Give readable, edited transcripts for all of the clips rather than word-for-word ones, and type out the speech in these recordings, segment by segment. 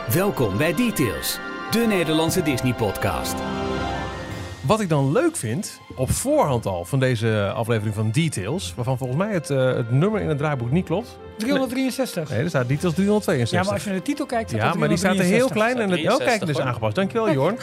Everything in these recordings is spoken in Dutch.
Welkom bij Details, de Nederlandse Disney-podcast. Wat ik dan leuk vind, op voorhand al van deze aflevering van Details, waarvan volgens mij het nummer in het draaiboek niet klopt. 363. Nee, er staat Details 362. Ja, maar als je naar de titel kijkt... Ja, maar die staat er heel klein. En kijk, dus aangepast. Dankjewel, Jorn.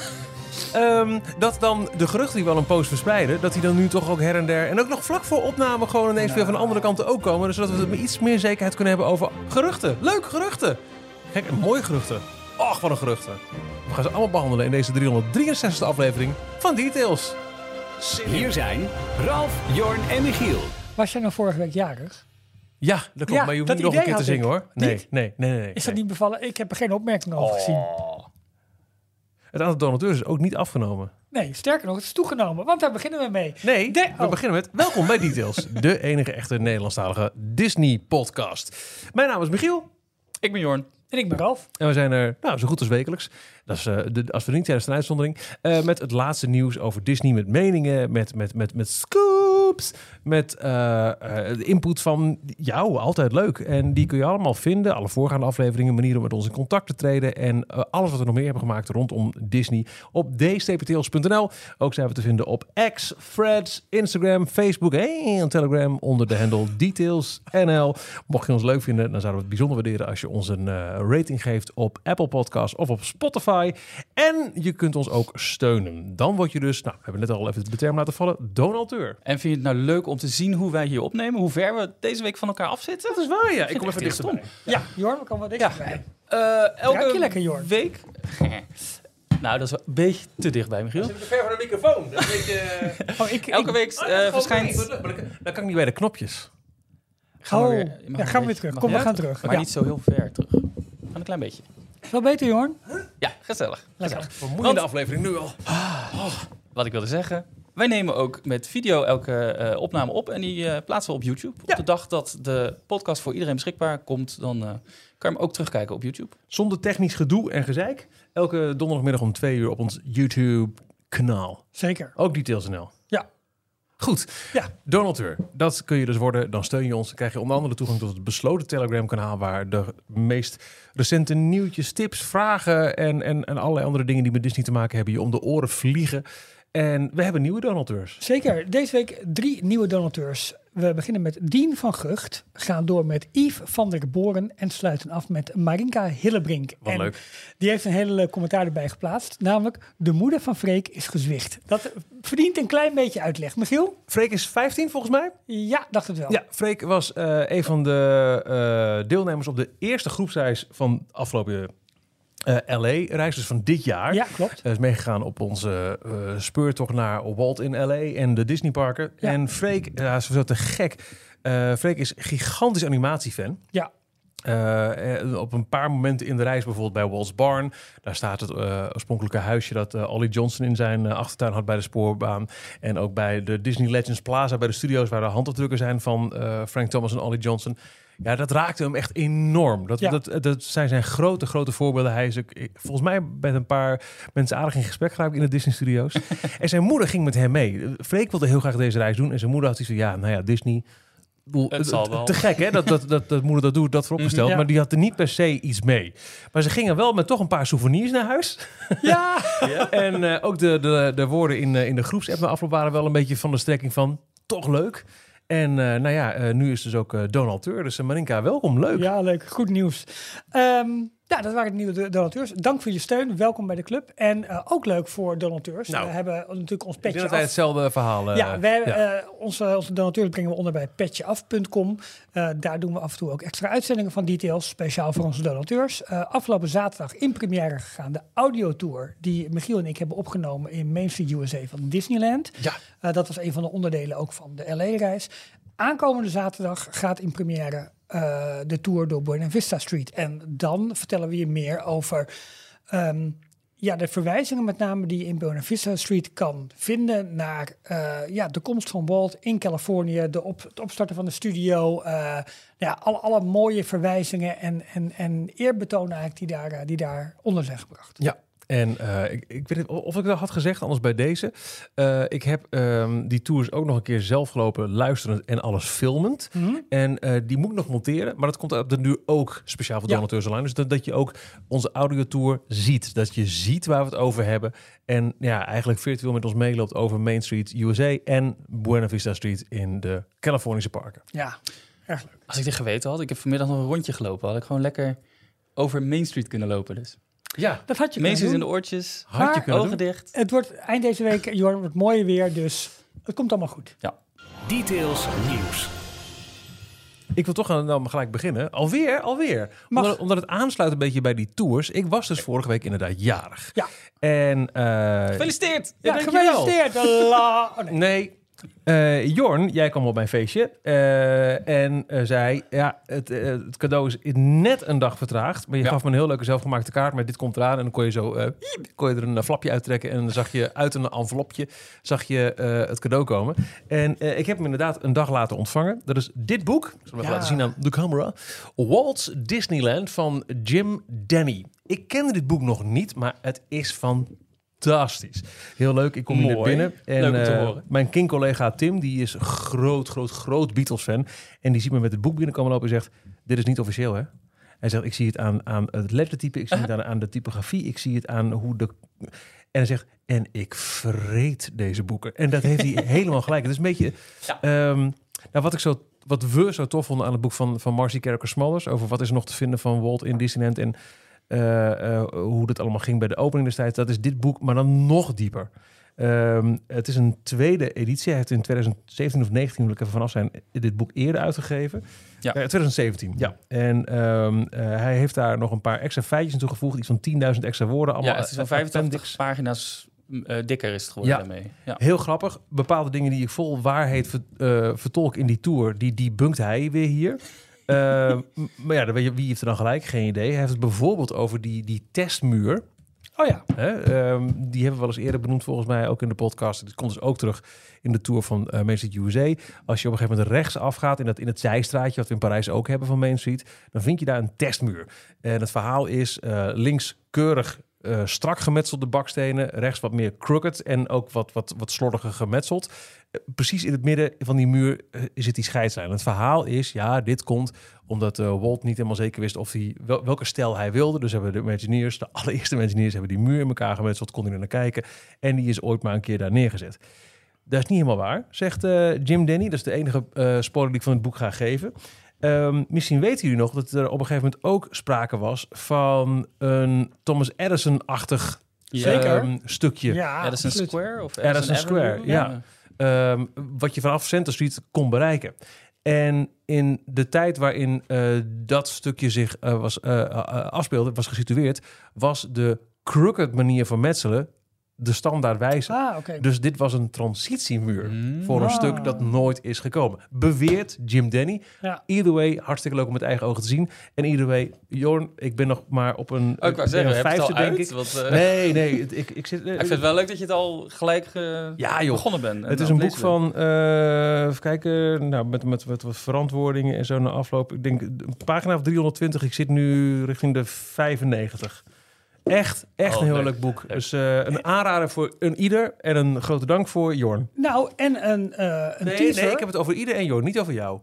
Dat dan de geruchten die wel een post verspreiden, dat die dan nu toch ook her en der, en ook nog vlak voor opname gewoon ineens weer van de andere kanten ook komen. Dus zodat we iets meer zekerheid kunnen hebben over geruchten. Leuk, geruchten. Kijk, mooie geruchten. Och, wat een geruchten. We gaan ze allemaal behandelen in deze 363e aflevering van Details. Hier zijn Ralf, Jorn en Michiel. Was jij nou vorige week jarig? Ja, dat klopt. Ja, maar je hoeft dat niet nog een idee keer te had zingen, ik. hoor. Niet? Nee. Is dat niet bevallen? Ik heb er geen opmerkingen over gezien. Het aantal donateurs is ook niet afgenomen. Nee, sterker nog, het is toegenomen. Want daar beginnen we mee. Nee, we beginnen met welkom bij Details. De enige echte Nederlandstalige Disney-podcast. Mijn naam is Michiel. Ik ben Jorn. En ik ben Ralf. En we zijn er zo goed als wekelijks. Dat is, als we niet tijdens een uitzondering. Met het laatste nieuws over Disney. Met meningen, met scoops. Met de input van jou. Altijd leuk. En die kun je allemaal vinden. Alle voorgaande afleveringen. Manieren om met ons in contact te treden. En alles wat we nog meer hebben gemaakt rondom Disney. Op d-tails.nl. Ook zijn we te vinden op X, Threads, Instagram, Facebook en Telegram. Onder de handle DetailsNL. Mocht je ons leuk vinden, dan zouden we het bijzonder waarderen als je ons een rating geeft op Apple Podcasts of op Spotify. En je kunt ons ook steunen. Dan word je dus, we hebben net al even de term laten vallen, donateur. En vind je het nou leuk om te zien hoe wij hier opnemen? Hoe ver we deze week van elkaar afzitten? Dat is waar, ja. Ik kom even dichterbij. Ja, Jorn, we komen wel dichterbij. Elke je lekker, Jorn? week... Nou, dat is wel een beetje te dichtbij, Michiel. Ik zit te ver van de microfoon. Dat is een beetje... Elke week verschijnt... Dan kan ik niet bij de knopjes. Gaan we weer terug. Kom, we gaan terug. Maar niet zo heel ver terug. Gewoon een klein beetje. Is wel beter, Jorn? Ja, gezellig. Lekker. Vermoeiende aflevering nu al. Wat ik wilde zeggen... Wij nemen ook met video elke opname op en die plaatsen we op YouTube. Op de dag dat de podcast voor iedereen beschikbaar komt, dan kan je hem ook terugkijken op YouTube. Zonder technisch gedoe en gezeik. Elke donderdagmiddag om 2 uur op ons YouTube-kanaal. Zeker. Ook Details.nl. Ja. Goed. Ja. Donateur. Dat kun je dus worden. Dan steun je ons. Dan krijg je onder andere toegang tot het besloten Telegram-kanaal, waar de meest recente nieuwtjes, tips, vragen en allerlei andere dingen die met Disney te maken hebben je om de oren vliegen. En we hebben nieuwe donateurs. Zeker. Deze week 3 nieuwe donateurs. We beginnen met Dien van Gucht, gaan door met Yves van der Boren en sluiten af met Marinka Hillebrink. Wat leuk. Die heeft een hele leuk commentaar erbij geplaatst. Namelijk, de moeder van Freek is gezwicht. Dat verdient een klein beetje uitleg. Michiel? Freek is 15 volgens mij. Ja, dacht het wel. Ja, Freek was een van de deelnemers op de eerste groepsreis van afgelopen LA-reis, dus van dit jaar. Ja, klopt. Is meegegaan op onze speurtocht naar Walt in LA en de Disneyparken. Ja. En Freek, is zo te gek. Freek is gigantisch animatiefan. Ja. Op een paar momenten in de reis, bijvoorbeeld bij Walt's Barn. Daar staat het oorspronkelijke huisje dat Ollie Johnson in zijn achtertuin had bij de spoorbaan. En ook bij de Disney Legends Plaza, bij de studio's waar de handafdrukken zijn van Frank Thomas en Ollie Johnson. Ja, dat raakte hem echt enorm. Dat zijn grote voorbeelden. Hij is ook, volgens mij met een paar mensen aardig in gesprek geraakt in de Disney Studios. En zijn moeder ging met hem mee. Freek wilde heel graag deze reis doen. En zijn moeder had iets van, Disney... Het zal wel. Te gek, hè? Dat moeder dat doet, dat vooropgesteld. Ja. Maar die had er niet per se iets mee. Maar ze gingen wel met toch een paar souvenirs naar huis. Ja! En ook de woorden in de groepsapp na afloop waren wel een beetje van de strekking van... toch leuk. En nu is dus ook donateur. Dus Marinka, welkom. Leuk. Ja, leuk. Goed nieuws. Dat waren de nieuwe donateurs. Dank voor je steun. Welkom bij de club. En ook leuk voor donateurs. Nou, we hebben natuurlijk ons Ik petje denk dat af. wij hetzelfde verhaal... Onze donateurs brengen we onder bij petjeaf.com. Daar doen we af en toe ook extra uitzendingen van Details. Speciaal voor onze donateurs. Afgelopen zaterdag in première gegaan. De audiotour die Michiel en ik hebben opgenomen in Main Street USA van Disneyland. Ja. Dat was een van de onderdelen ook van de LA-reis. Aankomende zaterdag gaat in première de tour door Buena Vista Street. En dan vertellen we je meer over de verwijzingen met name die je in Buena Vista Street kan vinden naar de komst van Walt in Californië, het opstarten van de studio, alle mooie verwijzingen en eerbetonen eigenlijk die daar onder zijn gebracht. Ja. En ik weet niet of ik dat had gezegd, anders bij deze. Ik heb die tours ook nog een keer zelf gelopen, luisterend en alles filmend. En die moet ik nog monteren, maar dat komt op de duur ook speciaal voor Donateurs Online. Dus dat je ook onze audiotour ziet. Dat je ziet waar we het over hebben. En ja, eigenlijk virtueel met ons meeloopt over Main Street USA en Buena Vista Street in de Californische parken. Ja, erg leuk. Als ik dit geweten had, ik heb vanmiddag nog een rondje gelopen. Had ik gewoon lekker over Main Street kunnen lopen dus. Ja, Dat had je Main Street in kunnen de doen. oortjes, had je kunnen ogen doen. dicht. Het wordt eind deze week, Jorn, wordt mooier weer, dus het komt allemaal goed. Details nieuws. Ik wil toch nou gelijk beginnen. Alweer. Omdat het aansluit een beetje bij die tours. Ik was dus vorige week inderdaad jarig. Ja. En Gefeliciteerd! Ja, dankjewel. gefeliciteerd. Oh, nee. Nee. Jorn, jij kwam op mijn feestje en zei, ja, het cadeau is net een dag vertraagd, maar je gaf me een heel leuke zelfgemaakte kaart met dit komt eraan en dan kon je zo kon je er een flapje uittrekken en dan zag je uit een envelopje het cadeau komen. En ik heb hem inderdaad een dag later ontvangen. Dat is dit boek, ik zal hem even laten zien aan de camera, Walt's Disneyland van Jim Denny. Ik kende dit boek nog niet, maar het is fantastisch. Heel leuk. Ik kom hier net binnen. En leuk om te horen. mijn King-collega Tim, die is groot Beatles-fan. En die ziet me met het boek binnenkomen lopen en zegt, dit is niet officieel, hè? Hij zegt, ik zie het aan het lettertype, ik zie het aan de typografie, ik zie het aan hoe de... En hij zegt, en ik vreet deze boeken. En dat heeft hij helemaal gelijk. Het is een beetje... Wat we zo tof vonden aan het boek van Marcy Carricker Smulders, over wat is er nog te vinden van Walt in Disneyland en hoe dat allemaal ging bij de opening destijds. Dat is dit boek, maar dan nog dieper. Het is een tweede editie. Hij heeft in 2017 of 19, wil ik even vanaf zijn, dit boek eerder uitgegeven. Ja. 2017, ja. En hij heeft daar nog een paar extra feitjes aan toegevoegd. Iets van 10.000 extra woorden. Allemaal Het is van 85 pagina's dikker is het geworden daarmee. Ja. Heel grappig. Bepaalde dingen die ik vol waarheid vertolk in die tour, die debunkt hij weer hier. Maar ja, dan weet je, wie heeft er dan gelijk? Geen idee. Hij heeft het bijvoorbeeld over die testmuur. Oh ja. Die hebben we wel eens eerder benoemd, volgens mij ook in de podcast. Dit komt dus ook terug in de tour van Main Street USA. Als je op een gegeven moment rechts afgaat in het zijstraatje, wat we in Parijs ook hebben van Main Street, dan vind je daar een testmuur. En het verhaal is links keurig strak gemetselde bakstenen, rechts wat meer crooked en ook wat slordiger gemetseld. Precies in het midden van die muur zit die scheidslijn. Het verhaal is, ja, dit komt omdat Walt niet helemaal zeker wist of hij welke stijl hij wilde. Dus hebben de Imagineers, de allereerste Imagineers, hebben die muur in elkaar gemetseld, kon hij er naar kijken. En die is ooit maar een keer daar neergezet. Dat is niet helemaal waar, zegt Jim Denny. Dat is de enige spoiler die ik van het boek ga geven. Misschien weten jullie nog dat er op een gegeven moment ook sprake was van een Thomas Edison-achtig stukje. Ja, Edison Square of Edison Square, ja. Wat je vanaf Center Street kon bereiken. En in de tijd waarin dat stukje zich afspeelde, was gesitueerd, was de crooked manier van metselen de standaardwijze. Okay. Dus dit was een transitiemuur voor een stuk dat nooit is gekomen. Beweert Jim Denny. Ja. Either way, hartstikke leuk om met eigen ogen te zien. En either way, Jorn, ik ben nog maar op een Ik wou zeggen, heb je het al denk uit? ik. Want, Nee, ik zit... ik vind het wel leuk dat je het al gelijk begonnen bent. Het is een boek van, even kijken, nou, met wat verantwoordingen en zo na afloop. Ik denk een pagina of 320. Ik zit nu richting de 95. Echt een heel leuk boek. Leuk. Dus een aanrader voor een ieder en een grote dank voor Jorn. Nou, en een teaser. Nee, ik heb het over ieder en Jorn, niet over jou.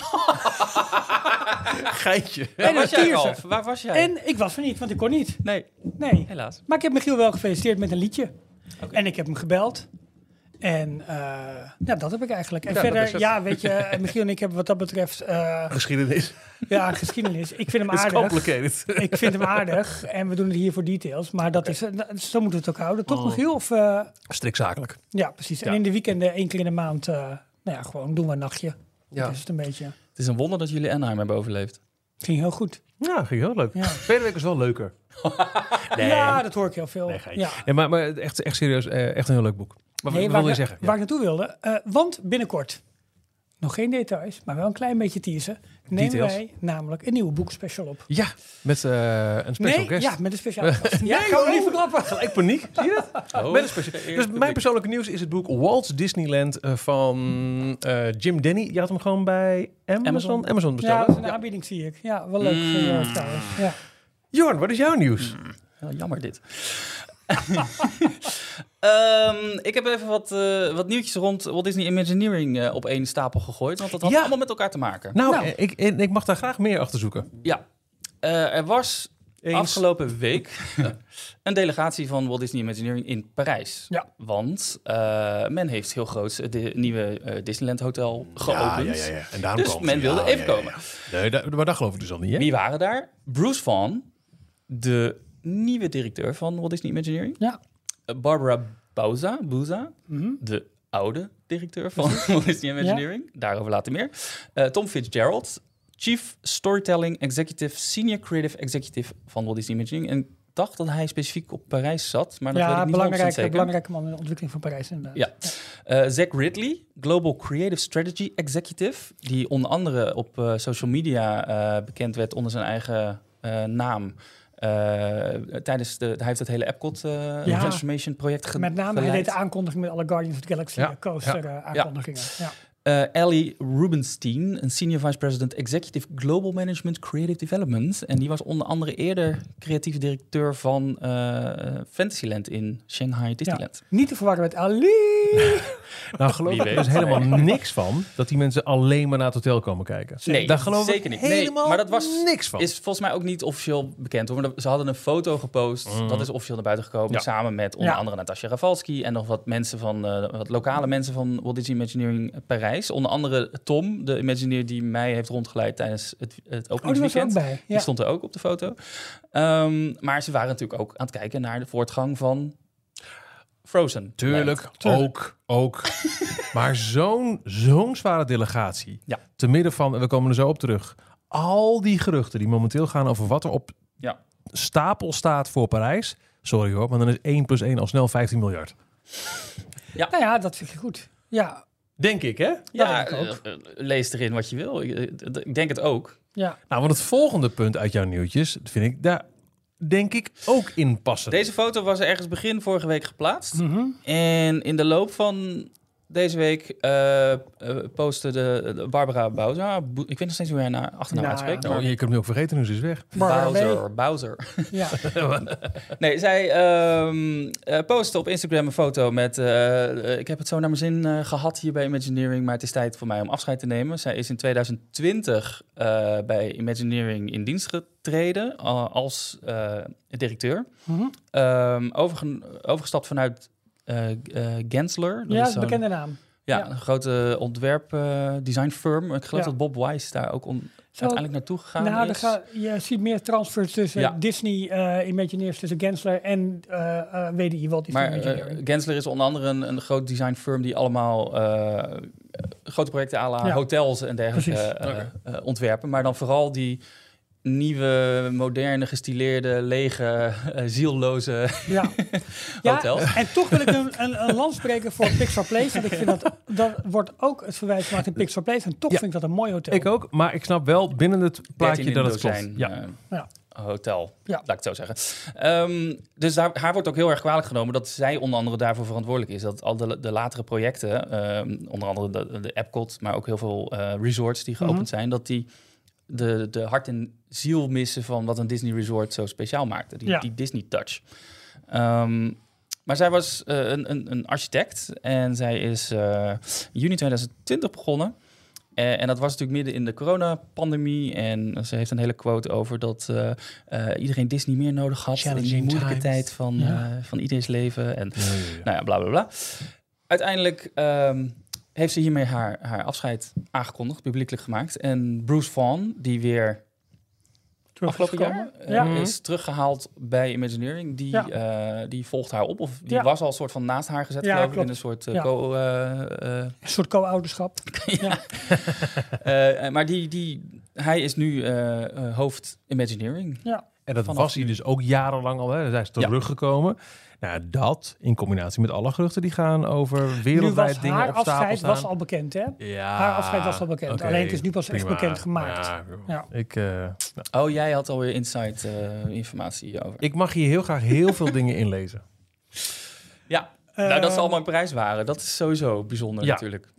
Geitje. Waar was jij? En ik was er niet, want ik kon niet. Nee, helaas. Maar ik heb Michiel wel gefeliciteerd met een liedje. Okay. En ik heb hem gebeld. En dat heb ik eigenlijk. En verder, weet je, Michiel en ik hebben wat dat betreft... geschiedenis. Ja, geschiedenis. Ik vind hem aardig. Ik vind hem aardig. En we doen het hier voor details. Maar dat is, zo moeten we het ook houden. Toch, Michiel? Of, strikt zakelijk. Ja, precies. Ja. En in de weekenden 1 keer in de maand... gewoon doen we een nachtje. Ja. Dat is het een beetje. Het is een wonder dat jullie Anaheim hebben overleefd. Ging heel goed. Ja, ging heel leuk. Ja. Tweede week was wel leuker. Nee. Ja, dat hoor ik heel veel. Nee, maar echt serieus, echt een heel leuk boek. Maar wat wil je zeggen? Waar ik naartoe wilde. Want binnenkort, nog geen details, maar wel een klein beetje teasen, nemen wij namelijk een nieuwe boekspecial op. Ja, met een special guest. Ja, met een speciale gast. Ja, ik kan hem niet verklappen. Gelijk paniek, zie je dat? Met een special. Dus mijn persoonlijke nieuws is het boek Walt's Disneyland van Jim Denny. Je had hem gewoon bij Amazon bestellen. Ja, dat is een aanbieding, zie ik. Ja, wel leuk voor jou trouwens. Ja. Jorn, wat is jouw nieuws? Heel jammer dit. Ik heb even wat nieuwtjes rond Walt Disney Imagineering op één stapel gegooid. Want dat had allemaal met elkaar te maken. Nou. Ik mag daar graag meer achter zoeken. Ja, er was afgelopen week een delegatie van Walt Disney Imagineering in Parijs. Ja. Want men heeft heel groot de nieuwe Disneyland Hotel geopend. Ja. En daarom Dus komen men wilde even komen. Nee, maar dat geloof ik dus al niet, hè? Wie waren daar? Bruce Vaughan, de nieuwe directeur van Walt Disney Imagineering. Ja. Barbara Bauza, de oude directeur van Walt Disney Imagineering. Daarover later meer. Tom Fitzgerald, Chief Storytelling Executive, Senior Creative Executive van Walt Disney Imagineering. En ik dacht dat hij specifiek op Parijs zat, maar dat weet ik niet 100% zeker. Belangrijke man in de ontwikkeling van Parijs, inderdaad. Ja. Zach Ridley, Global Creative Strategy Executive, die onder andere op social media bekend werd onder zijn eigen naam. Hij heeft het hele Epcot Transformation project Met name, geleid. hij deed de aankondiging met alle Guardians of the Galaxy coaster aankondigingen. Ja. Ellie Rubenstein, een Senior Vice President Executive Global Management Creative Development. En die was onder andere eerder creatieve directeur van Fantasyland in Shanghai Disneyland. Ja, niet te verwarren met Ali. Nou, geloof ik er dus helemaal niks van dat die mensen alleen maar naar het hotel komen kijken. Nee, daar geloof zeker ik niet. helemaal maar dat was niks van. Is volgens mij ook niet officieel bekend hoor. Maar ze hadden een foto gepost. Dat is officieel naar buiten gekomen. Samen met onder andere Natasja Rafalski en nog wat mensen van wat lokale mensen van Walt Disney Imagineering Parijs. Onder andere Tom, de Imagineer die mij heeft rondgeleid tijdens het openingsweekend. Die was er ook bij. Die stond er ook op de foto. Maar ze waren natuurlijk ook aan het kijken naar de voortgang van Frozen. Tuurlijk. Ook. Maar zo'n zware delegatie. Ja. Te midden van, en we komen er zo op terug, al die geruchten die momenteel gaan over wat er op stapel staat voor Parijs. Sorry hoor, maar dan is 1 + 1 al snel 15 miljard. Ja. Nou ja, dat vind je goed. Ja. Denk ik, hè? Ja, lees erin wat je wil. Ik denk het ook. Ja. Nou, want het volgende punt uit jouw nieuwtjes, vind ik daar denk ik ook in passen. Deze foto was ergens begin vorige week geplaatst. En in de loop van deze week postte de Barbara Bauza. Ik weet nog steeds hoe hij haar achternaam uitspreekt. Je kunt hem nu ook vergeten, nu is hij weg. Bowser. Ja. Nee, zij postte op Instagram een foto met... ik heb het zo naar mijn zin gehad hier bij Imagineering, maar het is tijd voor mij om afscheid te nemen. Zij is in 2020 bij Imagineering in dienst getreden als directeur. Overgestapt vanuit Gensler. Dat is een bekende naam. Ja, een grote ontwerp design firm. Ik geloof dat Bob Wise daar ook uiteindelijk naartoe gegaan is. Je ziet meer transfers tussen Disney Imagineers, tussen Gensler en WDI, Walt Disney Imagineering. Gensler is onder andere een groot design firm die allemaal grote projecten à la hotels en dergelijke ontwerpen. Maar dan vooral die nieuwe, moderne, gestileerde, lege, zielloze hotels. En toch wil ik een lans spreken voor Pixar Place. Want ik vind dat wordt ook het verwijs gemaakt in Pixar Place. En toch vind ik dat een mooi hotel. Ik ook, maar ik snap wel binnen het plaatje dat het klopt. Hotel, laat ik het zo zeggen. Dus haar wordt ook heel erg kwalijk genomen dat zij onder andere daarvoor verantwoordelijk is. Dat al de latere projecten, onder andere de Epcot, maar ook heel veel resorts die geopend zijn, dat die de hart en ziel missen van wat een Disney Resort zo speciaal maakte. Die Disney touch. Maar zij was een architect en zij is in juni 2020 begonnen. En dat was natuurlijk midden in de coronapandemie. En ze heeft een hele quote over dat iedereen Disney meer nodig had in die moeilijke tijd van iedereen's leven. En nou ja, bla bla bla. Uiteindelijk heeft ze hiermee haar afscheid aangekondigd, publiekelijk gemaakt. En Bruce Vaughan, die weer afgelopen jaar is teruggehaald bij Imagineering, die volgt haar op. Of die was al een soort van naast haar gezet, geloof ik, in een soort een soort co-ouderschap. Maar hij is nu hoofd Imagineering. Ja. En dat was hij dus ook jarenlang al. Hè? Hij is teruggekomen. Nou, dat in combinatie met alle geruchten die gaan over wereldwijd dingen op stapel staan. Haar afscheid was al bekend, hè? Ja. Haar afscheid was al bekend. Alleen het is nu pas echt bekend gemaakt. Oh, jij had alweer inside informatie over. Ik mag hier heel graag heel veel dingen inlezen. Ja, dat ze allemaal in Parijs waren. Dat is sowieso bijzonder natuurlijk.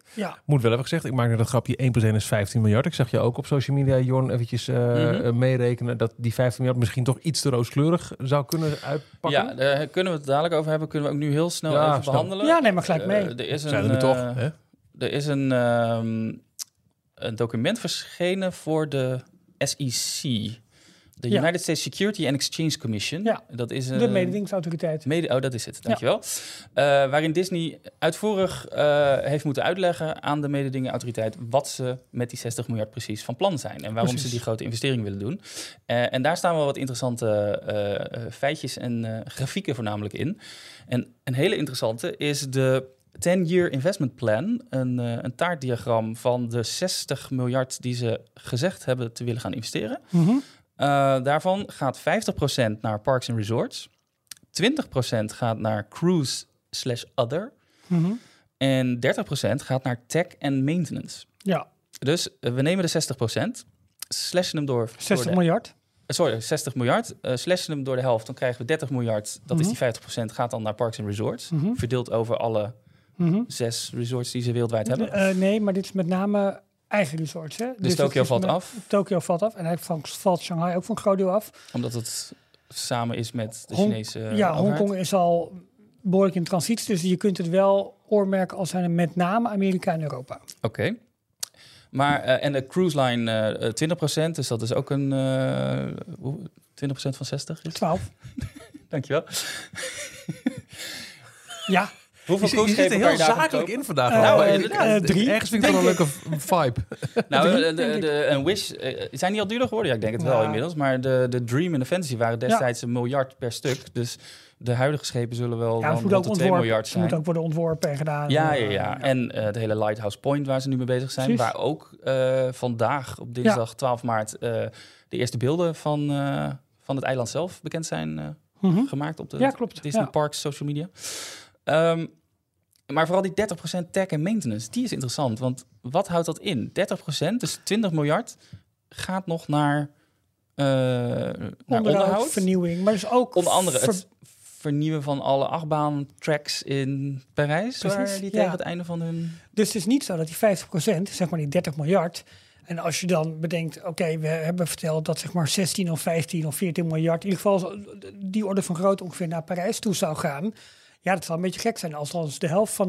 Ja. Moet wel even gezegd, ik maak net een grapje, 1 + 1 is 15 miljard. Ik zag je ook op social media, Jorn, eventjes meerekenen dat die 15 miljard misschien toch iets te rooskleurig zou kunnen uitpakken. Ja, daar kunnen we het dadelijk over hebben. Kunnen we ook nu heel snel even behandelen. Ja, neem maar gelijk mee. Er is een document verschenen voor de SEC. De United States Security and Exchange Commission. Ja, dat is de mededingingsautoriteit. Dat is het, dankjewel. Waarin Disney uitvoerig heeft moeten uitleggen aan de mededingingsautoriteit wat ze met die 60 miljard precies van plan zijn. En waarom ze die grote investering willen doen. En daar staan wel wat interessante feitjes en grafieken voornamelijk in. En een hele interessante is de 10-year investment plan. Een taartdiagram van de 60 miljard die ze gezegd hebben te willen gaan investeren. Daarvan gaat 50% naar parks en resorts. 20% gaat naar cruise/other. En 30% gaat naar tech en maintenance. Ja. Dus we nemen de 60%, slashen hem door... 60 miljard? Sorry, 60 miljard. Slashen hem door de helft, dan krijgen we 30 miljard. Dat is die 50%, gaat dan naar parks en resorts. Verdeeld over alle 6 resorts die ze wereldwijd hebben. Nee, maar dit is met name... eigen resorts, hè? Dus Tokio valt af? Tokio valt af. En hij valt Shanghai ook voor een groot deel af. Omdat het samen is met de Chinese overheid? Hongkong is al behoorlijk in transitie. Dus je kunt het wel oormerken als zijn met name Amerika en Europa. Oké. Maar, en de cruise line 20%. Dus dat is ook een... 20% van 60 is? 12. Dankjewel. Ja. Hoeveel je zit er heel zakelijk in vandaag. Inderdaad. 3. Ergens vind ik wel een leuke vibe. Nou, een Wish... zijn die al duurder geworden? Ja, ik denk het wel inmiddels. Maar de Dream en de Fantasy waren destijds $1 miljard per stuk. Dus de huidige schepen zullen wel rond de 2 miljard zijn. Het moet ook worden ontworpen en gedaan. Ja. En de hele Lighthouse Point waar ze nu mee bezig zijn. Precies. Waar ook vandaag, op dinsdag 12 maart... de eerste beelden van het eiland zelf bekend zijn gemaakt op de Disney Parks social media. Maar vooral die 30% tech en maintenance, die is interessant. Want wat houdt dat in? 30%, dus 20 miljard, gaat nog naar onderhoud. Vernieuwing, maar dus ook... Onder andere het vernieuwen van alle achtbaantracks in Parijs, waar die tegen het einde van hun... Dus het is niet zo dat die 50%, zeg maar die 30 miljard... En als je dan bedenkt, oké, we hebben verteld dat zeg maar 16 of 15 of 14 miljard... in ieder geval die orde van grootte ongeveer naar Parijs toe zou gaan... Ja, dat zou een beetje gek zijn als de helft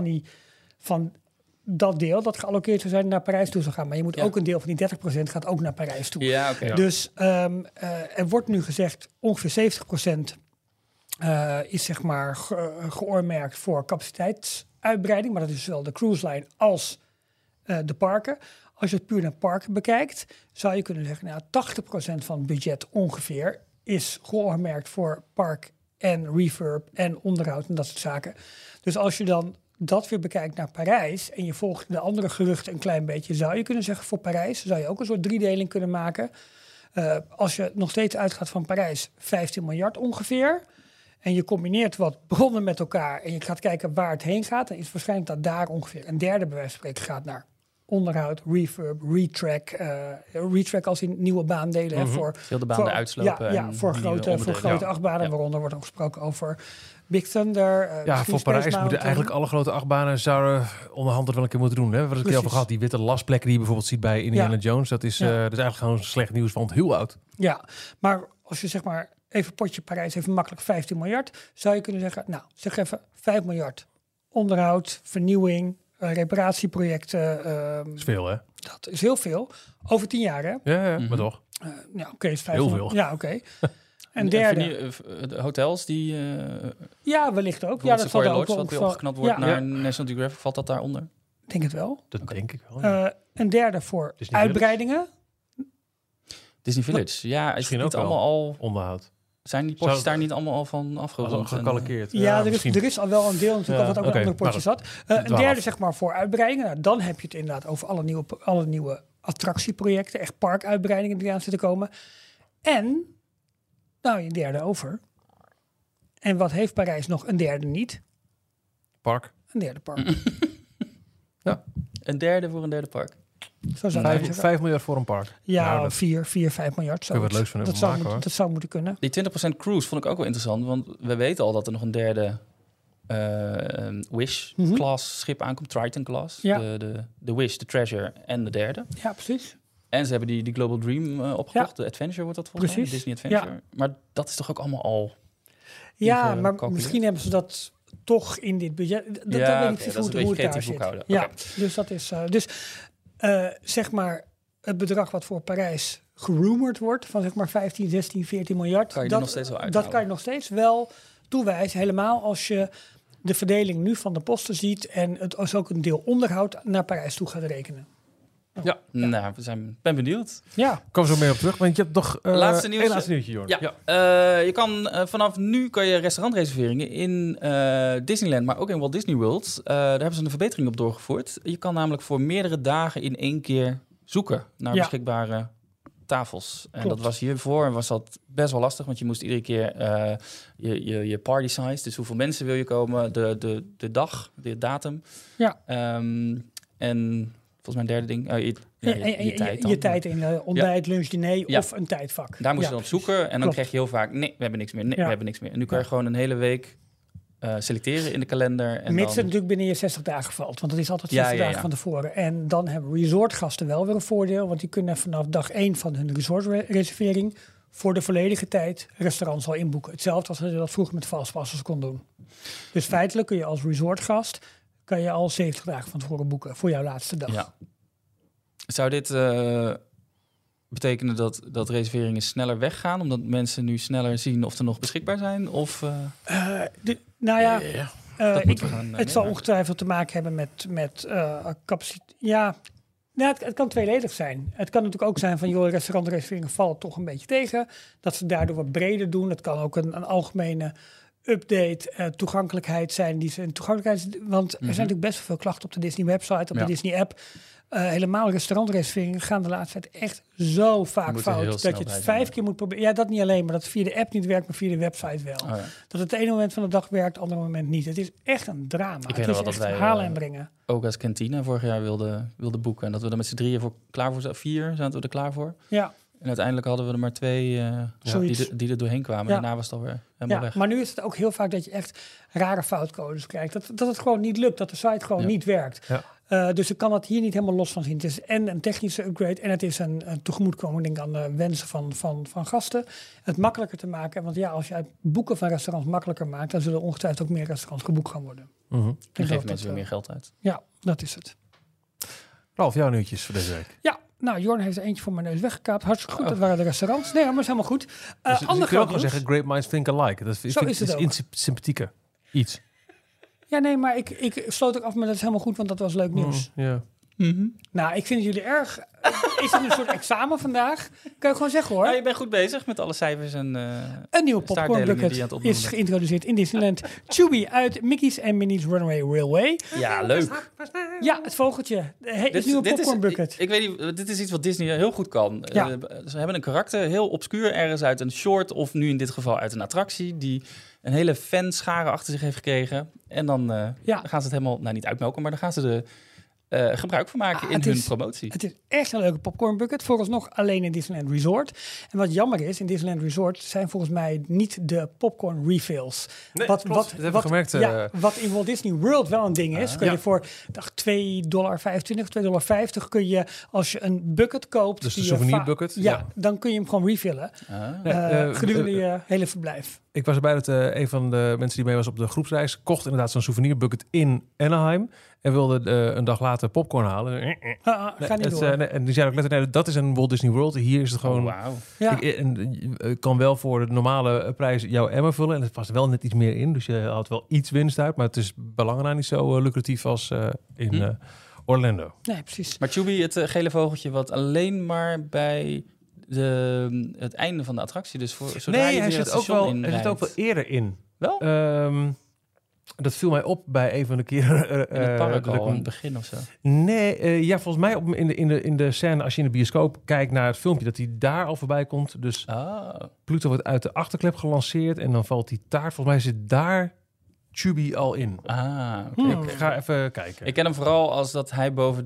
van dat deel dat gealloceerd zou zijn naar Parijs toe zou gaan. Maar je moet ook een deel van die 30% gaat ook naar Parijs toe. Ja, okay. Dus er wordt nu gezegd ongeveer 70% is zeg maar geoormerkt voor capaciteitsuitbreiding. Maar dat is zowel de cruise line als de parken. Als je het puur naar parken bekijkt, zou je kunnen zeggen, nou, 80% van het budget ongeveer is geoormerkt voor park en refurb en onderhoud en dat soort zaken. Dus als je dan dat weer bekijkt naar Parijs en je volgt de andere geruchten een klein beetje, zou je kunnen zeggen voor Parijs, zou je ook een soort driedeling kunnen maken. Als je nog steeds uitgaat van Parijs, 15 miljard ongeveer. En je combineert wat bronnen met elkaar en je gaat kijken waar het heen gaat, dan is het waarschijnlijk dat daar ongeveer een derde bij wijze van spreken gaat naar onderhoud, refurb, retrack als in nieuwe baandelen. Hè, voor de baanden uitslopen. Voor grote achtbanen, waaronder wordt ook gesproken over Big Thunder. Voor Parijs moeten eigenlijk alle grote achtbanen zouden onderhand er wel een keer moeten doen. Hè? We hebben het een keer over gehad, die witte lastplekken die je bijvoorbeeld ziet bij Indiana Jones. Dat is eigenlijk gewoon slecht nieuws, want heel oud. Ja, maar als je zeg maar even potje Parijs, even makkelijk 15 miljard, zou je kunnen zeggen, nou zeg even 5 miljard. Onderhoud, vernieuwing, reparatieprojecten. Dat is veel, hè? Dat is heel veel. Over 10 jaar, hè? Ja, maar toch. Is 500. Heel veel. Ja, oké. En derde. De hotels die... ja, wellicht ook. Ja, dat valt ook wel. Wat weer opgeknapt wordt naar National Geographic. Valt dat daaronder? Denk het wel. Dat denk ik wel. Een derde voor uitbreidingen. Disney Village. Ja, misschien ook allemaal al onderhoud. Zijn die potjes daar niet allemaal al van afgerond? Gecalculeerd. Ja, er is al wel een deel natuurlijk wat ook in andere potjes zat. Een derde zeg maar voor uitbreidingen. Nou, dan heb je het inderdaad over alle nieuwe attractieprojecten. Echt parkuitbreidingen die aan zitten komen. En, nou, een derde over. En wat heeft Parijs nog? Een derde niet. Park. Een derde park. Ja. Een derde voor een derde park. Zo zou 5 miljard voor een park. Ja, nou, 5 miljard. Zo. Wat leuks van dat zou moeten kunnen. Die 20% cruise vond ik ook wel interessant. Want we weten al dat er nog een derde Wish-class schip aankomt. Triton-class. Ja. De Wish, de Treasure en de derde. Ja, precies. En ze hebben die Global Dream opgekocht. De Adventure wordt dat volgens mij. Disney Adventure. Ja. Maar dat is toch ook allemaal al... Ja, maar misschien hebben ze dat toch in dit budget. Dat weet ik niet hoe het daar zit. Ja, dus dat is... zeg maar, het bedrag wat voor Parijs gerumored wordt... van zeg maar 15, 16, 14 miljard... Kan je nog steeds wel uithalen. Dat kan je nog steeds wel toewijzen. Helemaal als je de verdeling nu van de posten ziet... en het als ook een deel onderhoud naar Parijs toe gaat rekenen. Ja. Nou, ben benieuwd. Ja. Kom zo meer op terug, want je hebt toch laatste nieuwtje, Jorn. Je kan vanaf nu restaurantreserveringen in Disneyland, maar ook in Walt Disney World. Daar hebben ze een verbetering op doorgevoerd. Je kan namelijk voor meerdere dagen in 1 keer zoeken naar beschikbare tafels. En dat was hiervoor was dat best wel lastig, want je moest iedere keer je party size, dus hoeveel mensen wil je komen, de dag, de datum. Ja. En volgens mij een derde ding. Je tijd in ontbijt, lunch, diner of een tijdvak. Daar moest je dan op zoeken. En dan kreeg je heel vaak, nee, we hebben niks meer. Nee, we hebben niks meer. En nu kan je gewoon een hele week selecteren in de kalender. En mits het natuurlijk binnen je 60 dagen valt. Want het is altijd 60 dagen van tevoren. En dan hebben resortgasten wel weer een voordeel. Want die kunnen vanaf dag 1 van hun resortreservering... voor de volledige tijd restaurants al inboeken. Hetzelfde als je dat vroeger met fastpassers kon doen. Dus feitelijk kun je als resortgast... kan je al 70 dagen van tevoren boeken voor jouw laatste dag. Ja. Zou dit betekenen dat reserveringen sneller weggaan... omdat mensen nu sneller zien of er nog beschikbaar zijn? Of, het zal ongetwijfeld te maken hebben met capaciteit. Ja, het kan tweeledig zijn. Het kan natuurlijk ook zijn van... restaurantreserveringen vallen toch een beetje tegen. Dat ze daardoor wat breder doen. Het kan ook een algemene... update, toegankelijkheid zijn. Want er zijn natuurlijk best veel klachten op de Disney-website, op de Disney-app. Helemaal restaurantreserveringen gaan de laatste tijd echt zo vaak fout... dat je het 5 keer moet proberen. Ja, dat niet alleen, maar dat het via de app niet werkt... maar via de website wel. Dat het ene moment van de dag werkt, het andere moment niet. Het is echt een drama. Ik weet het is wel echt dat wij halen en brengen. Ook als kantine vorig jaar wilden boeken... en dat we er met z'n drieën klaar voor 4 zaten we er klaar voor. Ja. En uiteindelijk hadden we er maar 2 die er doorheen kwamen. Ja. Daarna was het alweer helemaal weg. Maar nu is het ook heel vaak dat je echt rare foutcodes krijgt. Dat het gewoon niet lukt, dat de site gewoon niet werkt. Ja. Dus ik kan dat hier niet helemaal los van zien. Het is en een technische upgrade en het is een tegemoetkoming denk aan de wensen van gasten. Het makkelijker te maken. Want als je het boeken van restaurants makkelijker maakt... dan zullen ongetwijfeld ook meer restaurants geboekt gaan worden. Dan geven mensen weer meer geld uit. Ja, dat is het. Ralf, jouw nieuwtjes voor deze week. Ja. Nou, Jorn heeft er eentje voor mijn neus weggekaapt. Hartstikke goed, dat waren de restaurants. Nee, maar dat is helemaal goed. Dus ik wil ook gewoon zeggen, great minds think alike. Dat is sympathieker. Iets. Ja, nee, maar ik sloot ook af met dat is helemaal goed, want dat was leuk nieuws. Nou, ik vind jullie erg... Is het een soort examen vandaag? Kan je gewoon zeggen, hoor. Ja, je bent goed bezig met alle cijfers en een nieuwe popcorn bucket is geïntroduceerd in Disneyland. Chubby uit Mickey's en Minnie's Runaway Railway. Ja, leuk. Ja, het vogeltje. Is nieuwe popcorn bucket. Ik weet niet, dit is iets wat Disney heel goed kan. Ze hebben een karakter, heel obscuur, ergens uit een short... of nu in dit geval uit een attractie... die een hele fanschare achter zich heeft gekregen. En dan gaan ze het helemaal... Nou, niet uitmelken, maar dan gaan ze de... gebruik van maken in hun promotie. Het is echt een leuke popcorn bucket. Vooralsnog alleen in Disneyland Resort. En wat jammer is, in Disneyland Resort zijn volgens mij niet de popcorn refills. Nee, dat hebben we gemerkt. Wat in Walt Disney World wel een ding is, kun je voor $2,25, $2,50 kun je als je een bucket koopt. Dus de souvenir bucket? Ja, dan kun je hem gewoon refillen. Gedurende je hele verblijf. Ik was erbij dat een van de mensen die mee was op de groepsreis kocht inderdaad zo'n souvenir bucket in Anaheim en wilde een dag later popcorn halen. Ga niet door. En die zei ook letterlijk, dat is een Walt Disney World. Hier is het gewoon... Ik kan wel voor de normale prijs jouw emmer vullen en het past wel net iets meer in. Dus je haalt wel iets winst uit, maar het is belangrijk niet zo lucratief als in Orlando. Nee, precies. Maar Chubby, het gele vogeltje wat alleen maar bij... het einde van de attractie. Dus hij zit ook wel eerder in. Wel? Dat viel mij op bij een van de keren. In het park al, in het begin of zo? Nee, volgens mij in de scène, als je in de bioscoop kijkt naar het filmpje, dat hij daar al voorbij komt. Dus Pluto wordt uit de achterklep gelanceerd en dan valt die taart. Volgens mij zit daar Chubby al in. Okay. Ik ga even kijken. Ik ken hem vooral als dat hij boven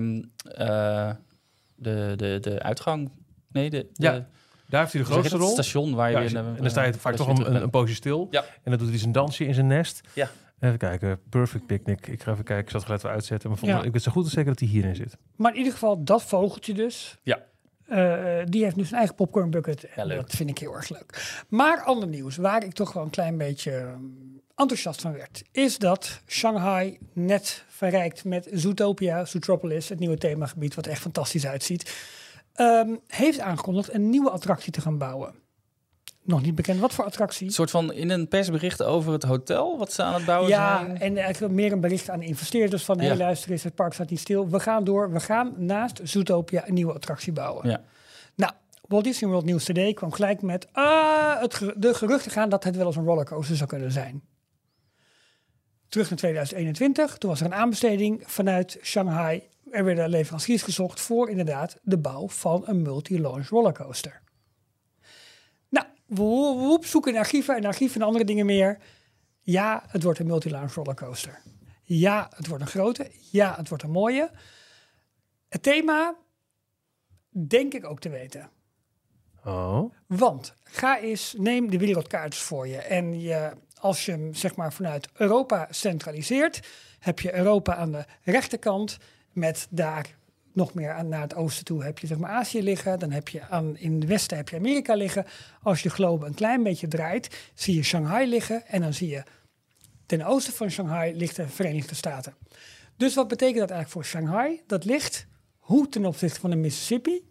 de uitgang... Daar heeft hij de grootste rol. Het station waar je en dan sta je vaak toch een poosje stil. Ja. En dan doet hij zijn dansje in zijn nest. Ja. Even kijken, Perfect Picnic. Ik ga even kijken, ik zal het geluid wel uitzetten. Maar ik weet zo goed als zeker dat hij hierin zit. Maar in ieder geval, dat vogeltje dus. Ja. Die heeft nu zijn eigen popcorn bucket. Ja, leuk. Dat vind ik heel erg leuk. Maar ander nieuws, waar ik toch wel een klein beetje enthousiast van werd, is dat Shanghai net verrijkt met Zootopia, Zootropolis, het nieuwe themagebied wat er echt fantastisch uitziet, heeft aangekondigd een nieuwe attractie te gaan bouwen. Nog niet bekend wat voor attractie. Een soort van in een persbericht over het hotel wat ze aan het bouwen Ja, zijn. en eigenlijk meer een bericht aan investeerders van, hey, luister eens, het park staat niet stil. We gaan door, we gaan naast Zootopia een nieuwe attractie bouwen. Ja. Nou, Walt Disney World News Today kwam gelijk met de geruchten gaan dat het wel eens een rollercoaster zou kunnen zijn. Terug naar 2021, toen was er een aanbesteding vanuit Shanghai. Er werden leveranciers gezocht voor inderdaad de bouw van een multi-launch rollercoaster. Nou, we zoeken in archieven en andere dingen meer. Ja, het wordt een multi-launch rollercoaster. Ja, het wordt een grote. Ja, het wordt een mooie. Het thema denk ik ook te weten. Oh. Want neem de wereldkaartjes voor je. En als je hem zeg maar vanuit Europa centraliseert, heb je Europa aan de rechterkant met daar nog meer naar het oosten toe heb je zeg maar Azië liggen. Dan heb je in het westen heb je Amerika liggen. Als je de globe een klein beetje draait, zie je Shanghai liggen. En dan zie je ten oosten van Shanghai ligt de Verenigde Staten. Dus wat betekent dat eigenlijk voor Shanghai? Dat ligt hoe ten opzichte van de Mississippi?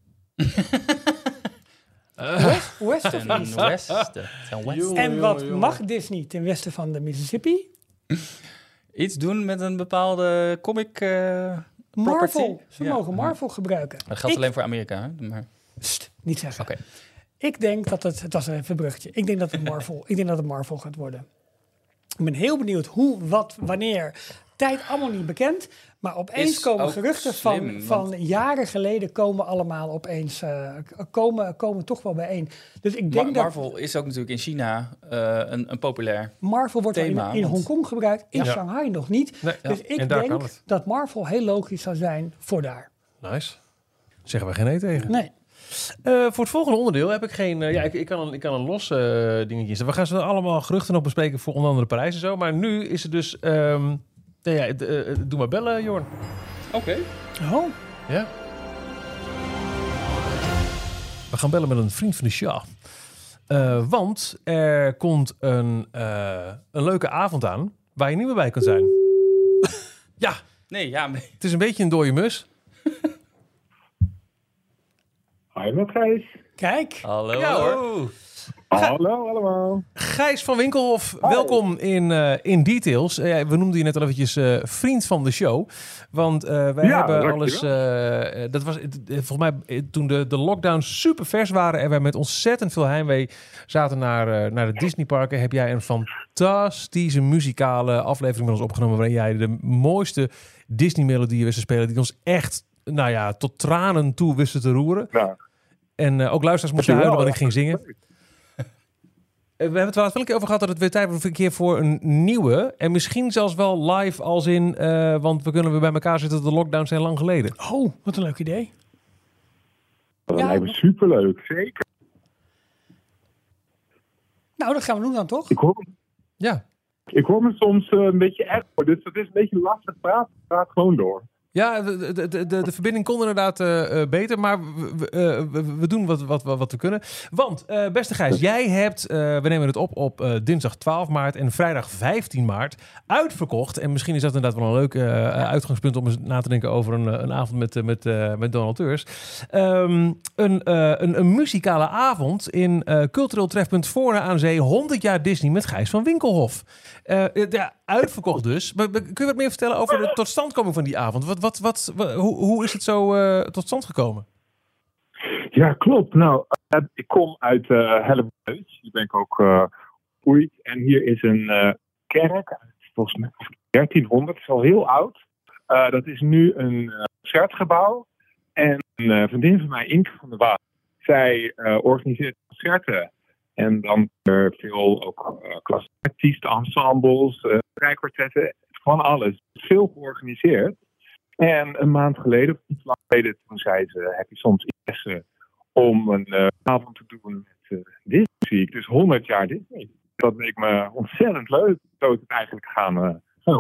West of east? En wat mag Disney ten westen van de Mississippi? Iets doen met een bepaalde comic Marvel. Ze mogen Marvel gebruiken. Dat geldt alleen voor Amerika, hè? Maar... niet zeggen. Okay. Ik denk dat het was een verbruggetje. Ik denk dat het Marvel gaat worden. Ik ben heel benieuwd hoe, wat, wanneer. Tijd allemaal niet bekend. Maar opeens komen geruchten van jaren geleden komen allemaal opeens komen toch wel bijeen. Dus ik denk Marvel is ook natuurlijk in China een populair Marvel wordt thema, in Hongkong gebruikt, in Shanghai nog niet. Nee, dus ik denk dat Marvel heel logisch zou zijn voor daar. Nice. Zeggen we geen nee tegen. Nee. Voor het volgende onderdeel heb ik geen... ik kan een los dingetje. We gaan ze allemaal geruchten nog bespreken voor onder andere Parijs en zo. Maar nu is het dus... doe maar bellen, Jorn. Oké. Oh. Ja. We gaan bellen met een vriend van de show. Want er komt een leuke avond aan waar je niet meer bij kan zijn. Ja. Nee, ja. Het is een beetje een dode mus. Hi met Gijs. Kijk. Hallo. Ja, hoor. Hallo allemaal. Gijs van Winkelhof, welkom in Details. We noemden je net al eventjes vriend van de show. Want wij hebben alles... dat was volgens mij toen de lockdowns super vers waren en wij met ontzettend veel heimwee zaten naar de Disneyparken. Heb jij een fantastische muzikale aflevering met ons opgenomen waarin jij de mooiste Disney-melodieën wist te spelen die ons echt tot tranen toe wisten te roeren. Ja. En ook luisteraars moesten huilen want ik ging zingen. We hebben het wel een keer over gehad dat het weer tijd wordt een keer voor een nieuwe. En misschien zelfs wel live als in... want we kunnen weer bij elkaar zitten. De lockdowns zijn lang geleden. Oh, wat een leuk idee. Dat lijkt me superleuk, zeker. Nou, dat gaan we doen dan toch? Ik hoor me soms een beetje echo. Dus het is een beetje lastig praten. Praat gewoon door. Ja, de verbinding kon inderdaad beter, maar we doen wat we kunnen. Want, beste Gijs, jij hebt, we nemen het op dinsdag 12 maart en vrijdag 15 maart uitverkocht. En misschien is dat inderdaad wel een leuk uitgangspunt om eens na te denken over een avond met Donald Teurs. Een muzikale avond in cultureel trefpunt Voorne aan Zee, 100 jaar Disney met Gijs van Winkelhof. Uitverkocht dus. Maar kun je wat meer vertellen over de totstandkoming van die avond? Hoe is het zo tot stand gekomen? Ja, klopt. Nou, ik kom uit Hellevoetsluis. Hier ben ik ook opgegroeid. En hier is een kerk uit volgens mij 1300. Dat is al heel oud. Dat is nu een concertgebouw. En een vriendin van mij, Inke van der Waal, zij organiseert concerten. En dan er veel ook klassieke artiesten, ensembles, strijkkwartetten, van alles. Veel georganiseerd. En een maand geleden, of iets lang geleden, toen zei ze, heb je soms interesse om een avond te doen met Disney? Dus 100 jaar Disney. Dat leek me ontzettend leuk, zo het eigenlijk gaan.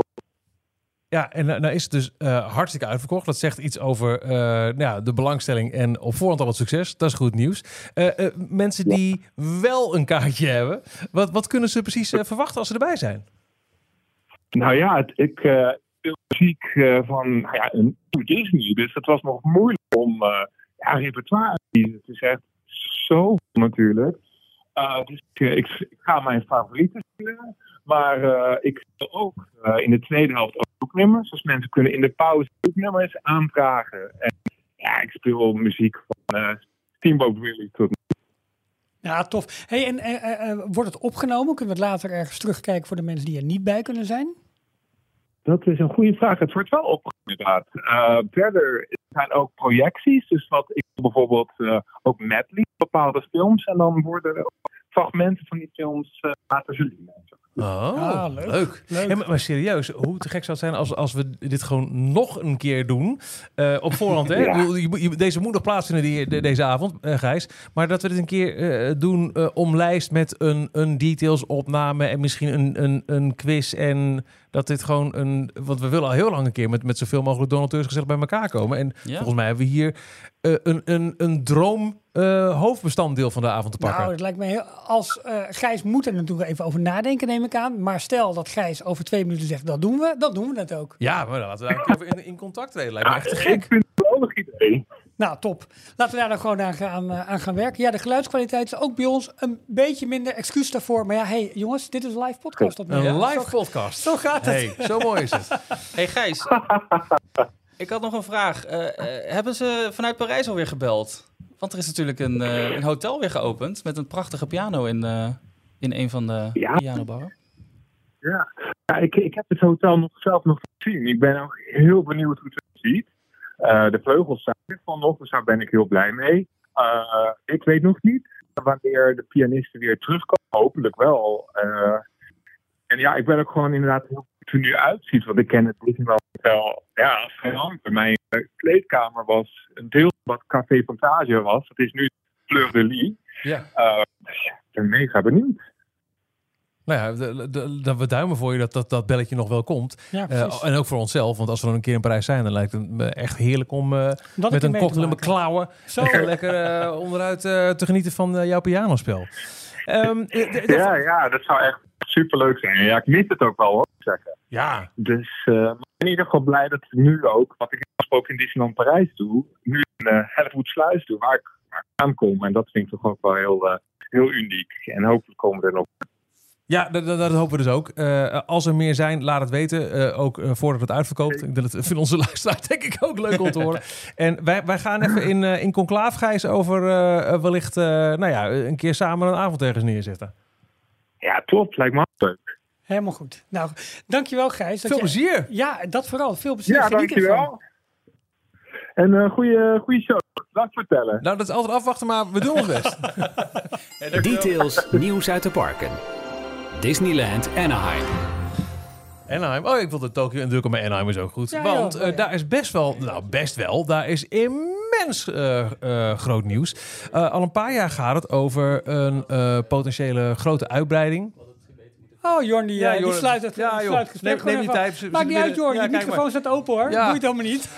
Ja, en nou is het dus hartstikke uitverkocht. Dat zegt iets over de belangstelling en op voorhand al het succes. Dat is goed nieuws. Mensen die wel een kaartje hebben, wat kunnen ze precies verwachten als ze erbij zijn? Nou ja, ik speel muziek van een Disney. Dus het was nog moeilijk om repertoire te kiezen. Het is echt zo natuurlijk. Dus ik ga mijn favorieten spelen. Maar ik speel ook in de tweede helft ook nummers. Dus mensen kunnen in de pauze ook nummers aanvragen. En ik speel muziek van Steamboat Willie tot... Ja, tof. Hey, en wordt het opgenomen? Kunnen we het later ergens terugkijken voor de mensen die er niet bij kunnen zijn? Dat is een goede vraag. Het wordt wel opgenomen inderdaad. Verder zijn ook projecties. Dus wat ik bijvoorbeeld ook medley bepaalde films. En dan worden er fragmenten van die films laten zien. Leuk. Ja, maar serieus, hoe te gek zou het zijn als we dit gewoon nog een keer doen? Op voorhand, hè? Ja. Deze moet nog plaatsvinden deze avond, Gijs. Maar dat we dit een keer doen omlijst met een detailsopname en misschien een quiz. En dat dit gewoon want we willen al heel lang een keer met zoveel mogelijk donateurs gezellig bij elkaar komen. En volgens mij hebben we hier een droom hoofdbestanddeel van de avond te pakken. Nou, het lijkt me heel... Gijs moet er natuurlijk even over nadenken, neem ik aan. Maar stel dat Gijs over 2 minuten zegt, dat doen we dat ook. Ja, maar dan laten we daar even in contact treden. Lijkt me echt te gek. Ik vind het wel een idee. Nou, top. Laten we daar dan gewoon aan gaan werken. Ja, de geluidskwaliteit is ook bij ons een beetje minder. Excuus daarvoor. Maar ja, hey jongens, dit is een live podcast. Een live podcast. Zo gaat het. Hey, zo mooi is het. Hey Gijs, ik had nog een vraag. Hebben ze vanuit Parijs alweer gebeld? Want er is natuurlijk een hotel weer geopend met een prachtige piano in een van de pianobarren. Ja, ik heb het hotel zelf nog gezien. Ik ben ook heel benieuwd hoe het eruit ziet. De vleugels zijn er van nog, dus daar ben ik heel blij mee. Ik weet nog niet wanneer de pianisten weer terugkomen. Hopelijk wel. En ja, ik ben ook gewoon inderdaad heel benieuwd hoe het er nu uitziet. Want ik ken het Disneyland Hotel als geen ander. Mijn kleedkamer was een deel wat Café Fantasia was. Dat is nu Fleur de Lis. Ja. Ik ben mega benieuwd. Nou ja, we duimen voor je dat belletje nog wel komt. Ja, en ook voor onszelf. Want als we dan een keer in Parijs zijn, dan lijkt het me echt heerlijk om met een cocktail in mijn klauwen lekker onderuit te genieten van jouw pianospel. Ja, dat zou echt superleuk zijn. Ja, ik mis het ook wel, hoor, zeggen. Ja. Dus ik ben in ieder geval blij dat ik nu ook, wat ik afgesproken in Disneyland Parijs doe, nu in Hellevoetsluis doe, waar ik aankom. En dat vind ik toch ook wel heel uniek. En hopelijk komen we er nog. Ja, dat hopen we dus ook. Als er meer zijn, laat het weten. Ook voordat het uitverkoopt. Ik denk dat het van onze luisteraars denk ik ook leuk om te horen. En wij gaan even in conclave, Gijs, over wellicht een keer samen een avond ergens neerzetten. Ja, top. Lijkt me leuk. Helemaal goed. Nou, dankjewel Gijs. Veel plezier. Ja, dat vooral. Veel plezier. Ja, dankjewel. En goede show. Dank voor het vertellen. Nou, dat is altijd afwachten, maar we doen ons best. Details, nieuws uit de parken. Disneyland Anaheim. Anaheim. Oh, ik wilde Tokyo en maar Anaheim is ook goed. Ja, want daar is best wel, daar is immens groot nieuws. Al een paar jaar gaat het over een potentiële grote uitbreiding. Oh, Jorn, die sluit het gesprek. Neem die tijd. Maakt niet uit, Jorn. Je microfoon staat open, hoor. Doe je het allemaal niet.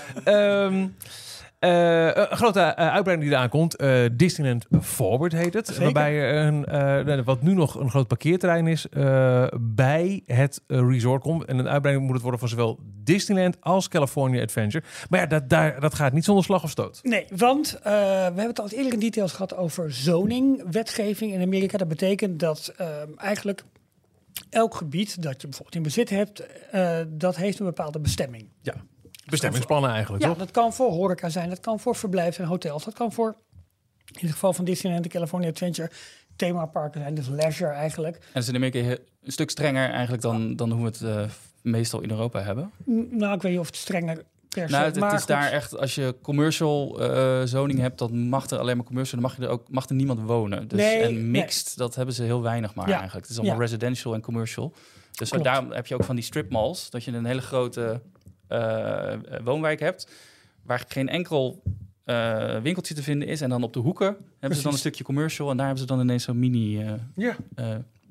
Een grote uitbreiding die eraan komt. Disneyland Forward heet het. Zeker. Waarbij wat nu nog een groot parkeerterrein is, bij het resort komt. En een uitbreiding moet het worden van zowel Disneyland als California Adventure. Maar ja, dat gaat niet zonder slag of stoot. Nee, want we hebben het al eerder in details gehad over zoningwetgeving in Amerika. Dat betekent dat eigenlijk elk gebied dat je bijvoorbeeld in bezit hebt, dat heeft een bepaalde bestemming. Ja. Bestemmingsplannen eigenlijk, toch? Ja, dat kan voor horeca zijn, dat kan voor verblijf en hotels, dat kan voor, in het geval van Disneyland en California Adventure, themaparken zijn, dus leisure eigenlijk. En ze zijn een stuk strenger eigenlijk dan hoe we het meestal in Europa hebben? Nou, ik weet niet of het strenger per se. Nou, het is daar echt, als je commercial zoning hebt, dan mag er alleen maar commercial, dan mag er niemand wonen. Dus, en mixed, dat hebben ze heel weinig maar eigenlijk. Het is allemaal residential en commercial. Dus daarom heb je ook van die stripmalls, dat je een hele grote woonwijk hebt, waar geen enkel winkeltje te vinden is. En dan op de hoeken hebben ze dan een stukje commercial. En daar hebben ze dan ineens zo'n mini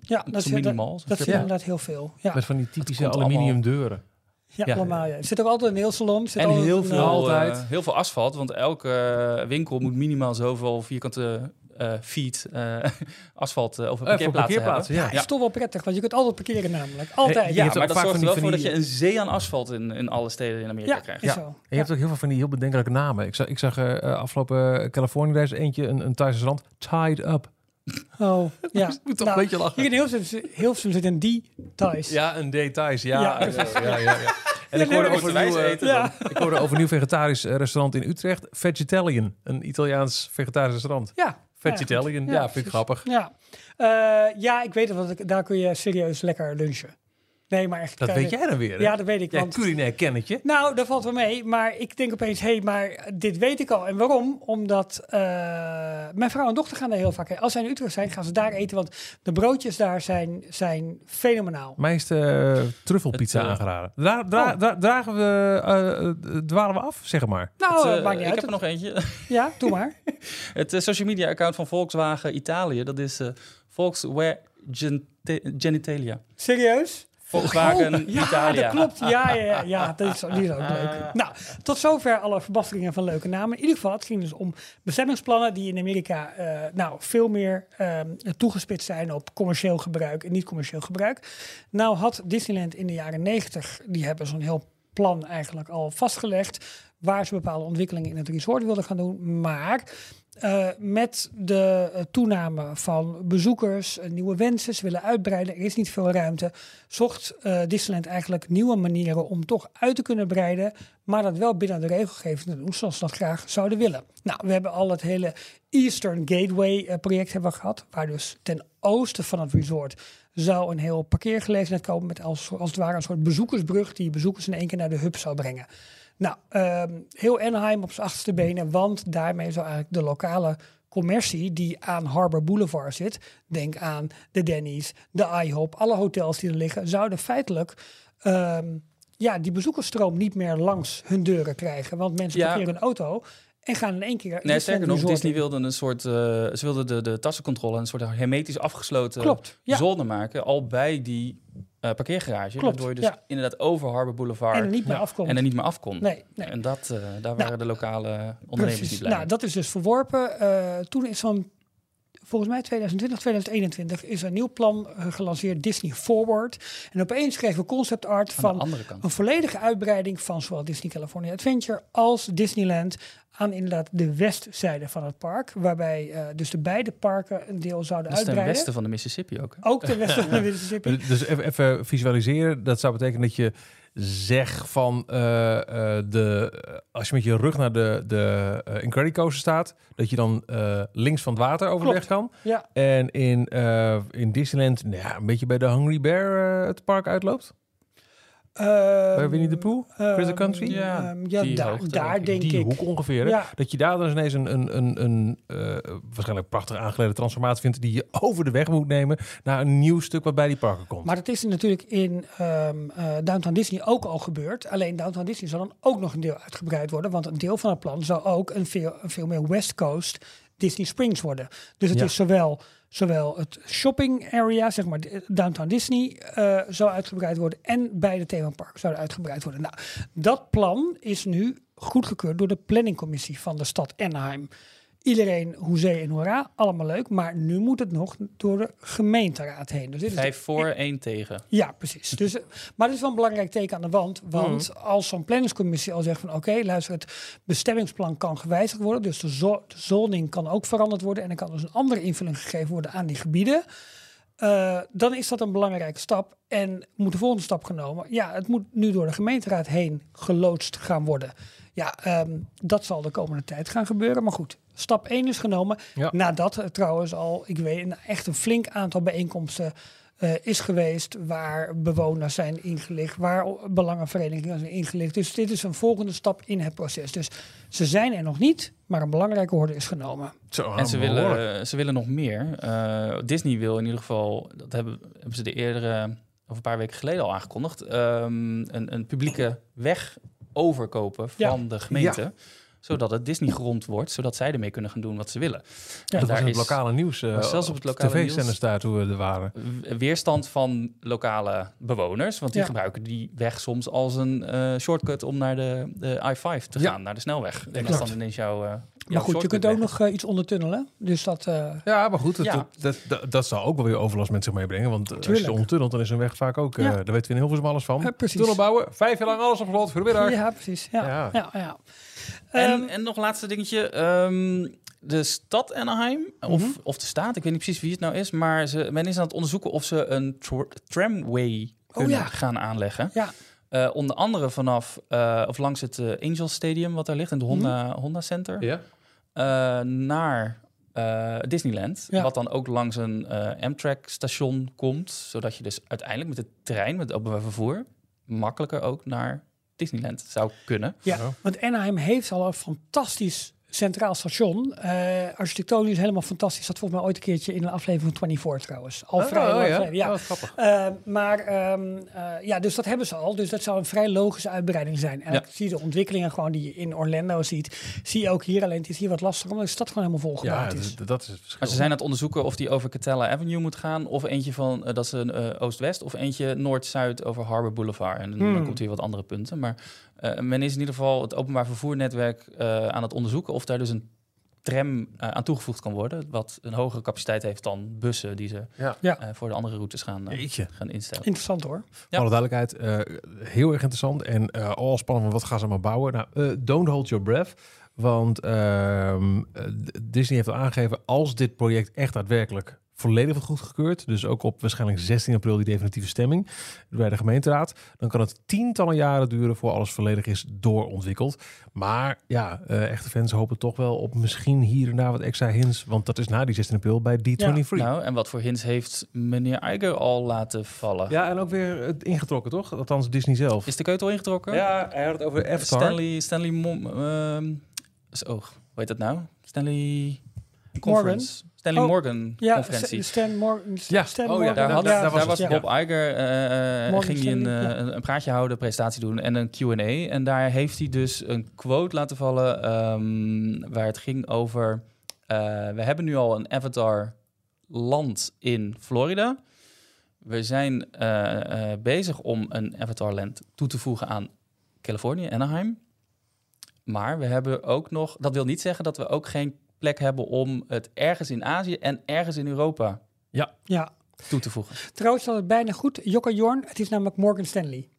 Ja, Zo dat minimaal. zie je inderdaad heel veel. Ja, Met van die typische komt aluminium deuren. ja, allemaal. Ja. Er zit ook altijd een nailsalon. En heel veel asfalt, want elke winkel moet minimaal zoveel vierkante feet asfalt over parkeerplaatsen hebben. Ja, is toch wel prettig, want je kunt altijd parkeren namelijk. Altijd. Ja, maar dat zorgt er wel voor dat je een zee aan asfalt in alle steden in Amerika krijgt. Ja, En je hebt ook heel veel van die heel bedenkelijke namen. Ik zag afgelopen Californië, daar is eentje, een Thaise rand, Tied Up. Oh, ja. Moet toch een beetje lachen. Hier in Hilversum zit een details. Ja, een details. Ja. Ja. En ik hoorde over eten. over een nieuw vegetarisch restaurant in Utrecht. Vegetalian, een Italiaans vegetarisch restaurant. Ja. Vegetalian, ja, vind ik grappig. Ja, ja, ik weet het, want daar kun je serieus lekker lunchen. Nee, maar echt. Dat weet jij dan weer, hè? Ja, dat weet ik. Ja, want, culinair kennetje. Nou, dat valt wel mee. Maar ik denk opeens, maar dit weet ik al. En waarom? Omdat mijn vrouw en dochter gaan daar heel vaak heen. Als zij in Utrecht zijn, gaan ze daar eten. Want de broodjes daar zijn fenomenaal. Mij is de truffelpizza aangeraden. Dwalen we af, zeg maar. Nou, maakt niet uit. Ik heb er nog eentje. Ja, doe maar. Het social media account van Volkswagen Italië, dat is Volkswagen Genitalia. Serieus? Volkswagen Italia. Ja, dat klopt. Ja, die is ook leuk. Nou, tot zover alle verbasteringen van leuke namen. In ieder geval, het ging dus om bestemmingsplannen die in Amerika veel meer toegespitst zijn op commercieel gebruik en niet commercieel gebruik. Nou had Disneyland in de jaren 90, die hebben zo'n heel plan eigenlijk al vastgelegd waar ze bepaalde ontwikkelingen in het resort wilden gaan doen. Maar met de toename van bezoekers, nieuwe wensen, ze willen uitbreiden, er is niet veel ruimte, zocht Disneyland eigenlijk nieuwe manieren om toch uit te kunnen breiden, maar dat wel binnen de regelgeving te doen, zoals ze dat graag zouden willen. Nou, we hebben al het hele Eastern Gateway project hebben we gehad, waar dus ten oosten van het resort zou een heel parkeergelegenheid komen met als het ware een soort bezoekersbrug die bezoekers in één keer naar de hub zou brengen. Nou, heel Anaheim op zijn achterste benen, want daarmee zou eigenlijk de lokale commercie die aan Harbor Boulevard zit, denk aan de Denny's, de IHOP, alle hotels die er liggen, zouden feitelijk die bezoekersstroom niet meer langs hun deuren krijgen, want mensen parkeren een auto en gaan in één keer... Nee, sterker nog, Disney wilde een soort... ze wilden de tassencontrole een soort hermetisch afgesloten zone maken, al bij die parkeergarage. Klopt, waardoor je dus inderdaad over Harbor Boulevard... En er niet meer afkomt. Nee. En daar waren de lokale ondernemers niet blij. Nou, dat is dus verworpen. Toen is volgens mij 2021 is een nieuw plan gelanceerd, Disney Forward. En opeens kregen we concept art van een volledige uitbreiding van zowel Disney California Adventure als Disneyland aan inderdaad de westzijde van het park. Waarbij dus de beide parken een deel zouden uitbreiden. Ten westen van de Mississippi ook. Ook ten westen van de Mississippi. Dus even visualiseren, dat zou betekenen dat je zeg van als je met je rug naar de Incredicoaster staat, dat je dan links van het water over de weg kan. Ja. En in Disneyland een beetje bij de Hungry Bear het park uitloopt. Bij Winnie the Pooh, Critter Country? Daar denk ik. Die hoek ongeveer. Ja. Dat je daar dan ineens een waarschijnlijk prachtig aangeleden transformatie vindt die je over de weg moet nemen naar een nieuw stuk wat bij die parken komt. Maar dat is natuurlijk in Downtown Disney ook al gebeurd. Alleen Downtown Disney zal dan ook nog een deel uitgebreid worden, want een deel van het plan zou ook een veel meer West Coast Disney Springs worden. Dus het is zowel het shopping area, zeg maar Downtown Disney, zou uitgebreid worden en beide themaparken zouden uitgebreid worden. Nou, dat plan is nu goedgekeurd door de planningcommissie van de stad Anaheim. Iedereen hoezee en hoera, allemaal leuk, maar nu moet het nog door de gemeenteraad heen. Dus dit 5 voor, 1 tegen. Ja, precies. Dus, maar dit is wel een belangrijk teken aan de wand, want als zo'n planningscommissie al zegt van oké, luister, het bestemmingsplan kan gewijzigd worden, dus de zoning kan ook veranderd worden en er kan dus een andere invulling gegeven worden aan die gebieden, dan is dat een belangrijke stap en moet de volgende stap genomen. Ja, het moet nu door de gemeenteraad heen geloodst gaan worden. Ja, dat zal de komende tijd gaan gebeuren. Maar goed, stap 1 is genomen. Ja. Nadat trouwens al, ik weet, echt een flink aantal bijeenkomsten is geweest waar bewoners zijn ingelicht, waar belangenverenigingen zijn ingelicht. Dus dit is een volgende stap in het proces. Dus ze zijn er nog niet, maar een belangrijke orde is genomen. En ze willen nog meer. Disney wil in ieder geval, dat hebben ze de eerdere, of een paar weken geleden al aangekondigd, een publieke weg overkopen van de gemeente. zodat het Disney-grond wordt, zodat zij ermee kunnen gaan doen wat ze willen. Ja, dat was in het lokale nieuws. Zelfs op het lokale tv-zenders daar toen we er waren. Weerstand van lokale bewoners, want die gebruiken die weg soms als een shortcut om naar de I-5 te gaan, naar de snelweg. En dat is dan ineens jouw maar goed, je kunt ook nog iets ondertunnelen. Dus dat... Ja, maar goed, dat zou ook wel weer overlast met zich meebrengen. Want als je ondertunnelt, dan is een weg vaak ook... daar weten we in Hilversum alles van. Precies. Tunnel bouwen, 5 jaar lang alles op slot voor de middag. Ja, precies. Ja. En nog een laatste dingetje. De stad Anaheim, of de staat, ik weet niet precies wie het nou is, maar men is aan het onderzoeken of ze een tramway kunnen gaan aanleggen. Ja. Onder andere vanaf of langs het Angel Stadium, wat daar ligt, in de Honda Center. Ja. Naar Disneyland, wat dan ook langs een Amtrak-station komt, zodat je dus uiteindelijk met de trein, met het openbaar vervoer, makkelijker ook naar Disneyland zou kunnen. Ja, want Anaheim heeft al een fantastisch centraal station. Architectonisch is helemaal fantastisch. Dat volgens mij ooit een keertje in een aflevering van 24 trouwens. Al vrij lang. Ja. Dat is grappig. Dus dat hebben ze al. Dus dat zou een vrij logische uitbreiding zijn. En ik zie de ontwikkelingen gewoon die je in Orlando ziet. Zie je ook hier. Alleen het is hier wat lastiger, omdat de stad gewoon helemaal volgebouwd is. Dat is het verschil. Maar ze zijn aan het onderzoeken of die over Catella Avenue moet gaan. Of eentje van, dat is een Oost-West. Of eentje Noord-Zuid over Harbor Boulevard. En dan komt hier wat andere punten. Maar men is in ieder geval het openbaar vervoernetwerk aan het onderzoeken of daar dus een tram aan toegevoegd kan worden, wat een hogere capaciteit heeft dan bussen die ze voor de andere routes gaan instellen. Interessant hoor. Voor alle duidelijkheid, heel erg interessant en al spannend, wat gaan ze maar bouwen? Nou, don't hold your breath, want Disney heeft al aangegeven, als dit project echt daadwerkelijk volledig wordt goedgekeurd, dus ook op waarschijnlijk 16 april die definitieve stemming bij de gemeenteraad, dan kan het tientallen jaren duren voor alles volledig is doorontwikkeld. Maar echte fans hopen toch wel op misschien hier en daar wat extra hints, want dat is na die 16 april bij D23. Ja. Nou, en wat voor hints heeft meneer Iger al laten vallen? Ja, en ook weer ingetrokken, toch? Althans, Disney zelf. Is de keutel ingetrokken? Ja, hij had het over Avatar. Hoe heet dat nou? Stanley Conference. Stanley Morgan conferentie. Stan Morgan. Daar was Bob Iger. Ging hij een praatje houden, een presentatie doen en een Q&A. En daar heeft hij dus een quote laten vallen waar het ging over... we hebben nu al een Avatar land in Florida. We zijn bezig om een Avatar land toe te voegen aan Californië, Anaheim. Maar we hebben ook nog... Dat wil niet zeggen dat we ook geen plek hebben om het ergens in Azië en ergens in Europa toe te voegen. Trouwens, dat het bijna goed. Jokka Jorn, het is namelijk Morgan Stanley.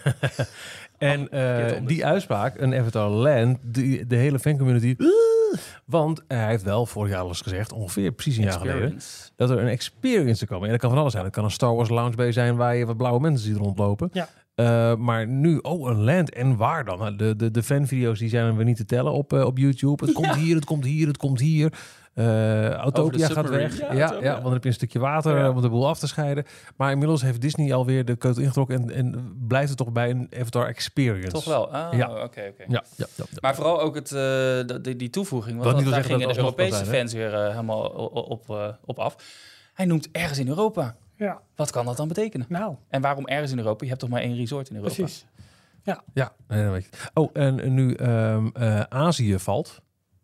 En die uitspraak, een Avatar Land, de hele fancommunity... Want hij heeft wel vorig jaar al eens gezegd, ongeveer precies een jaar geleden, dat er een experience te komen. En dat kan van alles zijn. Het kan een Star Wars lounge bij zijn waar je wat blauwe mensen ziet rondlopen. Ja. Maar nu, een land. En waar dan? De fanvideo's die zijn we niet te tellen op YouTube. Het komt hier, het komt hier, het komt hier. Autopia gaat weg. Ja, want dan heb je een stukje water om de boel af te scheiden. Maar inmiddels heeft Disney alweer de keutel ingetrokken en blijft het toch bij een Avatar Experience. Toch wel? Oké. Ja. Maar vooral ook die toevoeging. Want daar gingen de Europese fans weer helemaal op af. Hij noemt ergens in Europa. Ja. Wat kan dat dan betekenen? Nou. En waarom ergens in Europa? Je hebt toch maar 1 resort in Europa? Precies. Ja. En nu Azië valt...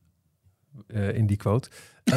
in die quote.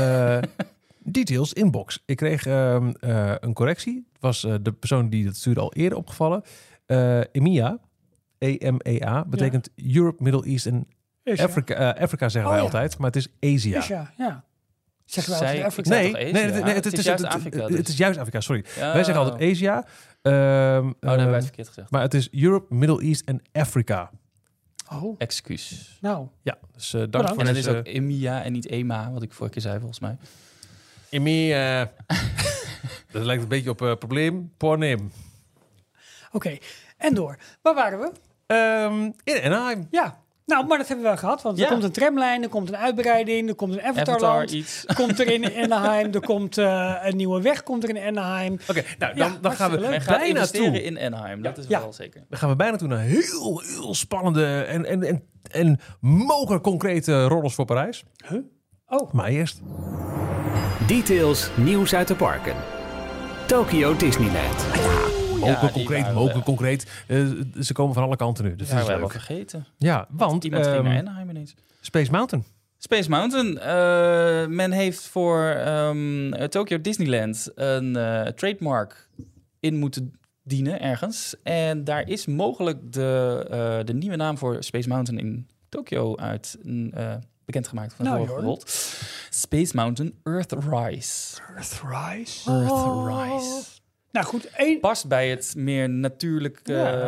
Details inbox. Ik kreeg een correctie. Het was de persoon die dat stuurde al eerder opgevallen. EMEA, EMEA, betekent Europe, Middle East en Afrika zeggen wij altijd. Maar het is Asia. Asia, ja. Zeggen wij altijd Afrika? Nee, het is juist Afrika. Dus. Het is juist Afrika, sorry. Ja. Wij zeggen altijd Asia. Dan hebben wij het verkeerd gezegd. Maar het is Europe, Middle East en Afrika. Oh. Excuus. Nou. Ja, dus dank voor en het is ook EMEA en niet EMA, wat ik vorige keer zei volgens mij. EMEA. Dat lijkt een beetje op probleem. Pornim. Oké, en door. Waar waren we? In Anaheim. Ja. Nou, maar dat hebben we wel gehad. Want er komt een tramlijn, er komt een uitbreiding, er komt een Avatarland. Komt er in Anaheim, er komt een nieuwe weg komt er in Anaheim. Oké, nou, dan gaan we bijna investeren in Anaheim. Dat is wel zeker. Dan gaan we bijna toe naar heel spannende en mogelijk concrete rollers voor Parijs. Huh? Oh. Maar eerst... Details, nieuws uit de parken. Tokyo Disneyland. Mogen concreet. Ze komen van alle kanten nu. Dus dat is hebben we leuk. vergeten. Ja, want Iemand ging naar Anaheim ineens. Space Mountain. Space Mountain. Men heeft voor Tokyo Disneyland een trademark in moeten dienen ergens. En daar is mogelijk de nieuwe naam voor Space Mountain in Tokyo uit bekendgemaakt van bijvoorbeeld. Space Mountain Earthrise. Earthrise. Earthrise. Nou goed, past bij het meer natuurlijk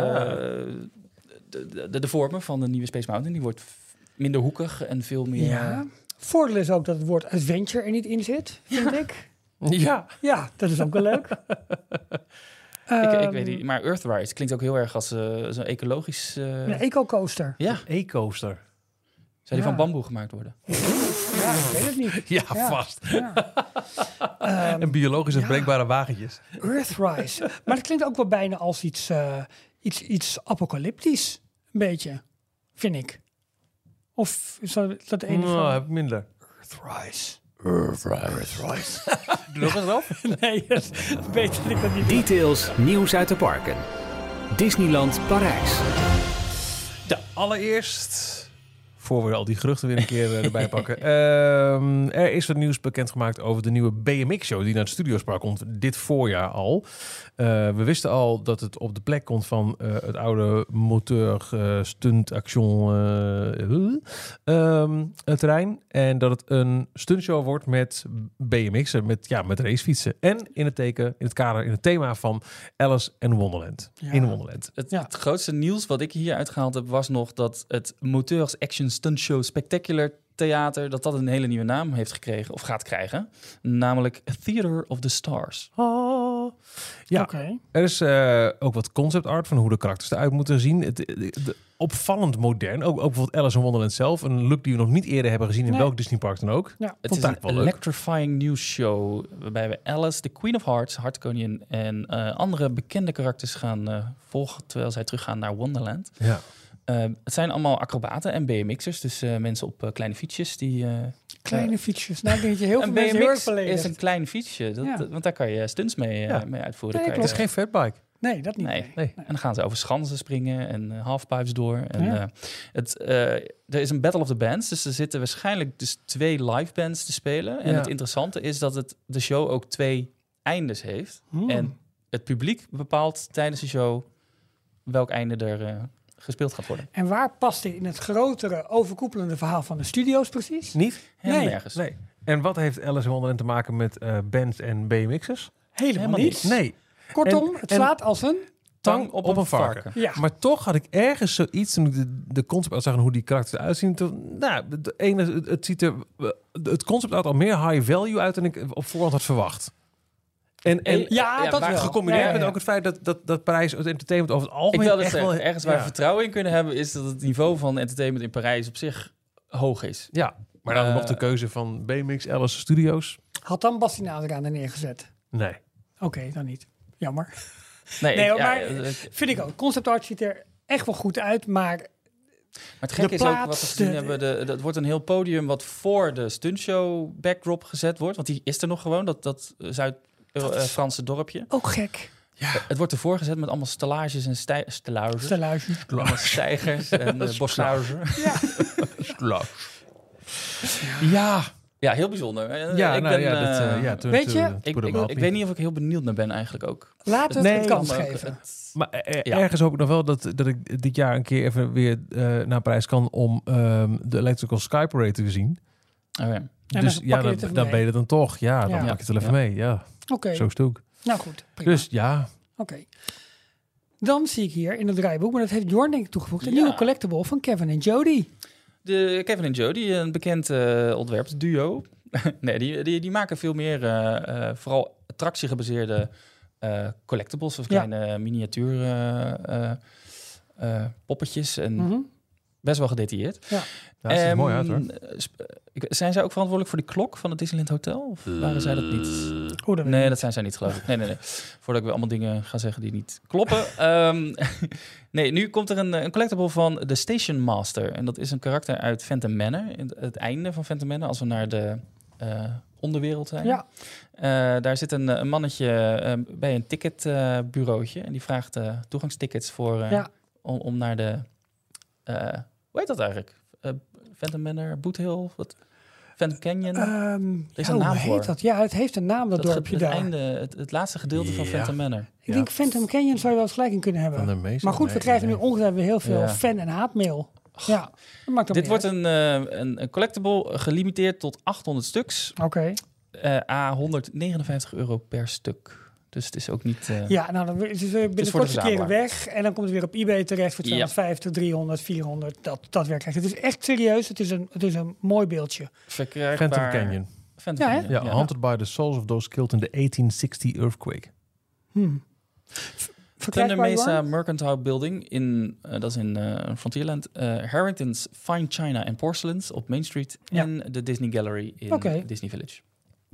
de vormen van de nieuwe Space Mountain. Die wordt minder hoekig en veel meer... Ja. Voordeel is ook dat het woord adventure er niet in zit, vind ik. Ja, dat is ook wel leuk. Ik weet niet, maar Earthrise klinkt ook heel erg als zo'n ecologisch... Een eco-coaster. Ja. E-coaster. Zou die van bamboe gemaakt worden? Ja, ik weet het niet. Ja, vast. Ja. En biologisch breekbare wagentjes. Earthrise. Maar het klinkt ook wel bijna als iets apocalyptisch. Een beetje, vind ik. Of is dat het enige? Nou, heb ik minder. Earthrise. Doe nog eens af. Nee, dat is beter dat ik dat niet doe. Details, nieuws uit de parken. Disneyland Parijs. Ja, allereerst... Voor we al die geruchten weer een keer erbij pakken. Er is wat nieuws bekendgemaakt over de nieuwe BMX-show... die naar het Studiospark komt dit voorjaar al. We wisten al dat het op de plek komt van het oude moteur stunt action terrein. En dat het een stuntshow wordt met BMX'en, met racefietsen. En in het thema van Alice in Wonderland. Ja. In Wonderland. Het grootste nieuws wat ik hier uitgehaald heb... was nog dat het Moteurs Action Stunt Show Spectacular Theater... dat een hele nieuwe naam heeft gekregen, of gaat krijgen. Namelijk Theater of the Stars. Ja, Okay. Er is ook wat concept art van hoe de karakters eruit moeten zien. Opvallend modern. Ook bijvoorbeeld Alice in Wonderland zelf. Een look die we nog niet eerder hebben gezien in welk Disneypark dan ook. Ja. Het is een electrifying news show... waarbij we Alice, de Queen of Hearts, Hartkoningin... en andere bekende karakters gaan volgen... terwijl zij teruggaan naar Wonderland. Ja. Het zijn allemaal acrobaten en BMX'ers. Dus mensen op kleine fietsjes die... Kleine fietsjes. Nou, ik denk dat je heel veel een mensen heel erg BMX verleden. is een klein fietsje. Want daar kan je stunts mee uitvoeren. Nee, Het is geen fatbike. Nee, dat niet. Nee. Nee. En dan gaan ze over schansen springen en halfpipes door. En, er is een Battle of the Bands. Dus er zitten waarschijnlijk dus 2 live bands te spelen. En het interessante is dat de show ook 2 eindes heeft. En het publiek bepaalt tijdens de show welk einde er gespeeld gaat worden. En waar past dit in het grotere, overkoepelende verhaal van de studio's precies? Niet? Helemaal Nee. nergens. Nee. En wat heeft Alice in Wonderland te maken met bands en BMX'ers? Helemaal niet. Nee. Kortom, En- het en- slaat als een... Tang op een varken. Ja. Maar toch had ik ergens zoiets, toen ik de concept art zag en hoe die karakters eruit zien. Het concept art al meer high value uit dan ik op voorhand had verwacht. En dat maar wel. gecombineerd Ja, met ja. ook het feit dat Parijs het entertainment over het Ik algemeen wil dat echt wel... ergens waar we vertrouwen in kunnen hebben... is dat het niveau van entertainment in Parijs op zich hoog is. Ja, maar dan nog de keuze van BMX, Alice Studios. Had dan Bastinader aan er neergezet? Nee. Oké, dan niet. Jammer. Nee, Nee, hoor, ja, maar vind ik ook. Concept art ziet er echt wel goed uit, maar... Maar het gekke is ook wat we gezien hebben. Dat wordt een heel podium wat voor de stuntshow backdrop gezet wordt. Want die is er nog gewoon, dat Zuid-Franse dorpje. Ook gek. Het wordt ervoor gezet met allemaal stellages en stellages. Allemaal stijgers en bosslagen. Ja. Ja, heel bijzonder. Ik weet niet of ik heel benieuwd naar ben eigenlijk ook. Laten we het een kans geven. Maar ergens hoop ik nog wel dat ik dit jaar een keer even weer naar Parijs kan om de Electrical Sky Parade te zien. Okay. Dus dan ben je er dan toch. Ja, dan pak je het wel even mee. Ja. Oké. Zo is het ook. Nou goed, prima. Dus ja. Oké. Dan zie ik hier in het draaiboek, maar dat heeft Jorn denk ik toegevoegd, een nieuwe collectible van Kevin en Jody. De Kevin en Jody, een bekend ontwerpsduo. Nee, die maken veel meer vooral attractiegebaseerde collectibles of kleine miniatuur poppetjes en best wel gedetailleerd. Ja, dat ziet er mooi uit hoor. Zijn zij ook verantwoordelijk voor die klok van het Disneyland Hotel? Of waren zij dat niet? Nee, dat zijn zij niet, geloof ik. Nee. Voordat ik weer allemaal dingen ga zeggen die niet kloppen. Nee, nu komt er een collectible van de Station Master. En dat is een karakter uit Phantom Manor. Het einde van Phantom Manor, als we naar de onderwereld zijn. Ja. Daar zit een mannetje bij een ticketbureautje en die vraagt toegangstickets voor om naar de hoe heet dat eigenlijk? Phantom Manor, Boot Hill, wat? Phantom Canyon? Er is een naam voor. Heet dat? Ja, het heeft een naam, dat dorpje daar. Het laatste gedeelte van Phantom Manor. Ik denk Phantom Canyon zou je wel eens gelijk in kunnen hebben. Maar goed, we krijgen nu ongetwijfeld weer heel veel fan- en haatmail. Ja, dat maakt dit wordt een collectible gelimiteerd tot 800 stuks. Oké. €159 per stuk. Dus het is ook niet... dan is het binnenkort een keer weg. En dan komt het weer op eBay terecht voor 250, 300, 400. Dat werkt. Het is echt serieus. Het is een mooi beeldje. Phantom Canyon. Haunted by the souls of those killed in the 1860 earthquake. Thunder Mesa Mercantile Building dat is in Frontierland. Harrington's Fine China and Porcelains op Main Street. En de Disney Gallery in Disney Village.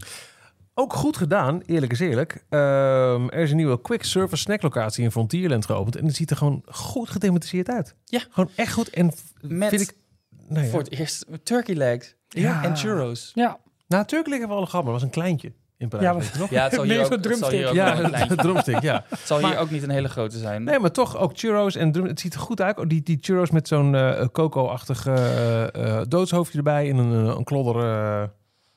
Ook goed gedaan, eerlijk is eerlijk. Er is een nieuwe quick service snacklocatie in Frontierland geopend. En het ziet er gewoon goed gethematiseerd uit. Ja. Gewoon echt goed. En vind ik... voor het eerst turkey legs en churros. Ja. Nou, turkey legs hebben we al gehad, maar dat was een kleintje. In Parijs, het zal hier ook een drumstick. Het zal hier ook niet een hele grote zijn. Nee, maar toch ook churros en het ziet er goed uit. Die churros met zo'n coco-achtig doodshoofdje erbij en een klodder.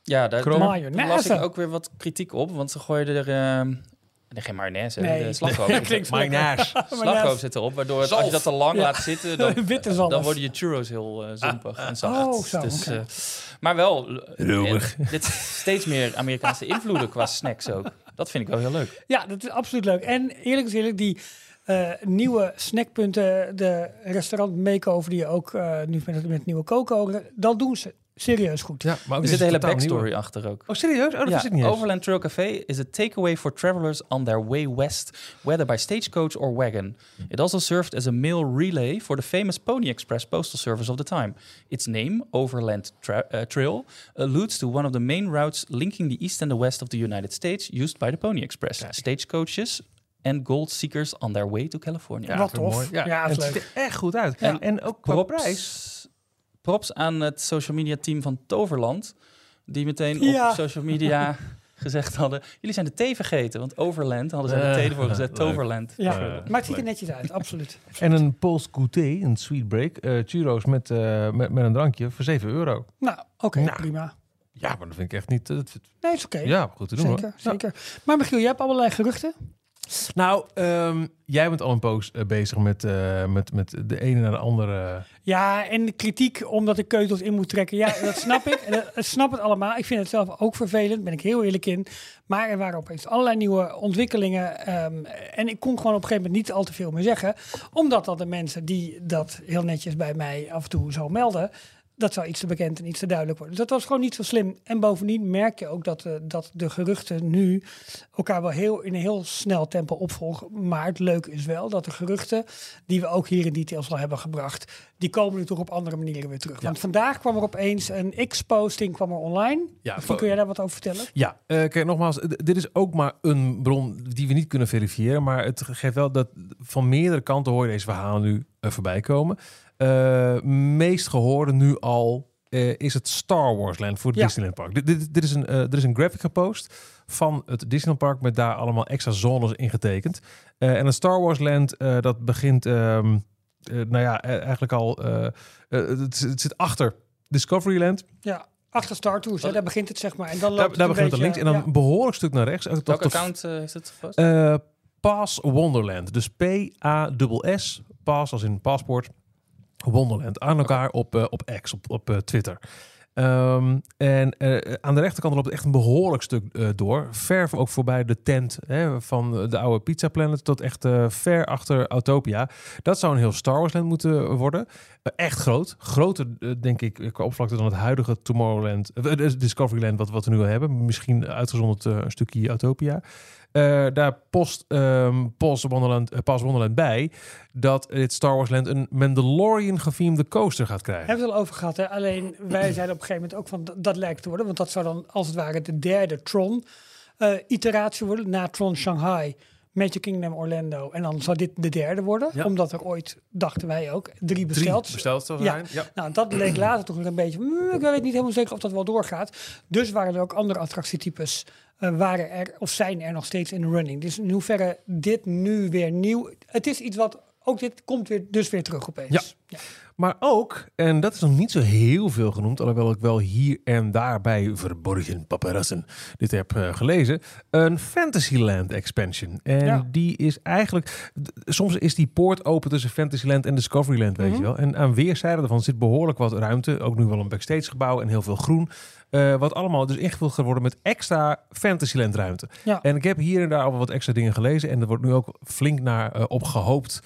Daar las ik ook weer wat kritiek op, want ze gooiden er geen mayonaise, de slagroom. Slagroom zit erop, waardoor als je dat te lang laat zitten, dan worden je churros heel zompig en zacht. Maar wel, dit steeds meer Amerikaanse invloeden qua snacks ook. Dat vind ik wel heel leuk. Ja, dat is absoluut leuk. En eerlijk is eerlijk, die nieuwe snackpunten, de restaurant makeover die je ook nu met nieuwe coco, dat doen ze serieus goed. Ja, maar er zit een hele backstory achter ook. Oh, serieus? Oh, dat is het niet eens. Overland Trail Café is a takeaway for travelers on their way west, whether by stagecoach or wagon. It also served as a mail relay for the famous Pony Express postal service of the time. Its name, Overland Trail, alludes to one of the main routes linking the east and the west of the United States used by the Pony Express. Stagecoaches and gold seekers on their way to California. Wat tof. Ja, het ziet er echt goed uit. Ja. En ook qua prijs. Props aan het social media team van Toverland, die meteen op social media gezegd hadden, jullie zijn de thee vergeten, want Overland hadden ze de thee ervoor gezet, Toverland. Ja, maar het ziet er netjes uit, absoluut. En een Pulse Goûter, een sweet break, churros met een drankje voor €7. Nou, prima. Ja, maar dat vind ik echt niet... nee, is oké. Ja, goed te doen Zeker. Maar Michiel, jij hebt allerlei geruchten. Nou, jij bent al een poos bezig met de ene naar de andere. Ja, en de kritiek omdat ik keuzels in moet trekken. Ja, dat snap ik. Ik snap het allemaal. Ik vind het zelf ook vervelend, ben ik heel eerlijk in. Maar er waren opeens allerlei nieuwe ontwikkelingen. En ik kon gewoon op een gegeven moment niet al te veel meer zeggen. Omdat dat de mensen die dat heel netjes bij mij af en toe zo melden, dat zou iets te bekend en iets te duidelijk worden. Dus dat was gewoon niet zo slim. En bovendien merk je ook dat de geruchten nu elkaar wel in een heel snel tempo opvolgen. Maar het leuke is wel dat de geruchten die we ook hier in details al hebben gebracht, die komen nu toch op andere manieren weer terug. Ja. Want vandaag kwam er opeens een X-posting kwam er online. Ja, kun jij daar wat over vertellen? Ja, kijk nogmaals, dit is ook maar een bron die we niet kunnen verifiëren. Maar het geeft wel dat van meerdere kanten hoor je deze verhalen nu voorbij komen. Meest gehoorde nu al is het Star Wars Land voor het Disneyland Park. Er is een graphic gepost van het Disneyland Park met daar allemaal extra zones in getekend. En een Star Wars Land dat begint eigenlijk al het zit achter Discoveryland. Ja. Achter Star Tours, daar begint het zeg maar. En dan loopt daar begint het links en dan een behoorlijk stuk naar rechts. Welke account heeft het gepost? Pass Wonderland. Dus P-A-S-S, Pass als in paspoort, Wonderland. Aan elkaar op X, op Twitter. En aan de rechterkant loopt echt een behoorlijk stuk door. Ver ook voorbij de tent van de oude Pizza Planet tot echt ver achter Autopia. Dat zou een heel Star Wars Land moeten worden. Echt groot. Groter, denk ik, qua oppervlakte dan het huidige Tomorrowland, Discoveryland wat we nu al hebben. Misschien uitgezonderd een stukje Autopia. Daar Pass Wonderland bij dat het Star Wars Land een Mandalorian gefilmde coaster gaat krijgen. Hebben we het al over gehad, hè? Alleen wij zeiden op een gegeven moment ook van dat lijkt te worden, want dat zou dan als het ware de derde Tron iteratie worden na Tron Shanghai. Magic Kingdom Orlando. En dan zou dit de derde worden. Ja. Omdat er ooit, dachten wij ook, 3 besteld zou Ja. zijn. Ja. Nou, dat bleek later toch een beetje... ik weet niet helemaal zeker of dat wel doorgaat. Dus waren er ook andere attractietypes... waren er of zijn er nog steeds in de running. Dus in hoeverre dit nu weer nieuw... Het is iets wat... Ook dit komt weer terug opeens. Ja. Maar ook, en dat is nog niet zo heel veel genoemd, alhoewel ik wel hier en daar bij verborgen paparazzen dit heb gelezen, een Fantasyland expansion. En die is eigenlijk, soms is die poort open tussen Fantasyland en Discoveryland, weet je wel. En aan weerszijden ervan zit behoorlijk wat ruimte, ook nu wel een backstage gebouw en heel veel groen. Wat allemaal dus ingevuld gaat worden met extra Fantasyland ruimte. Ja. En ik heb hier en daar al wat extra dingen gelezen en er wordt nu ook flink naar op gehoopt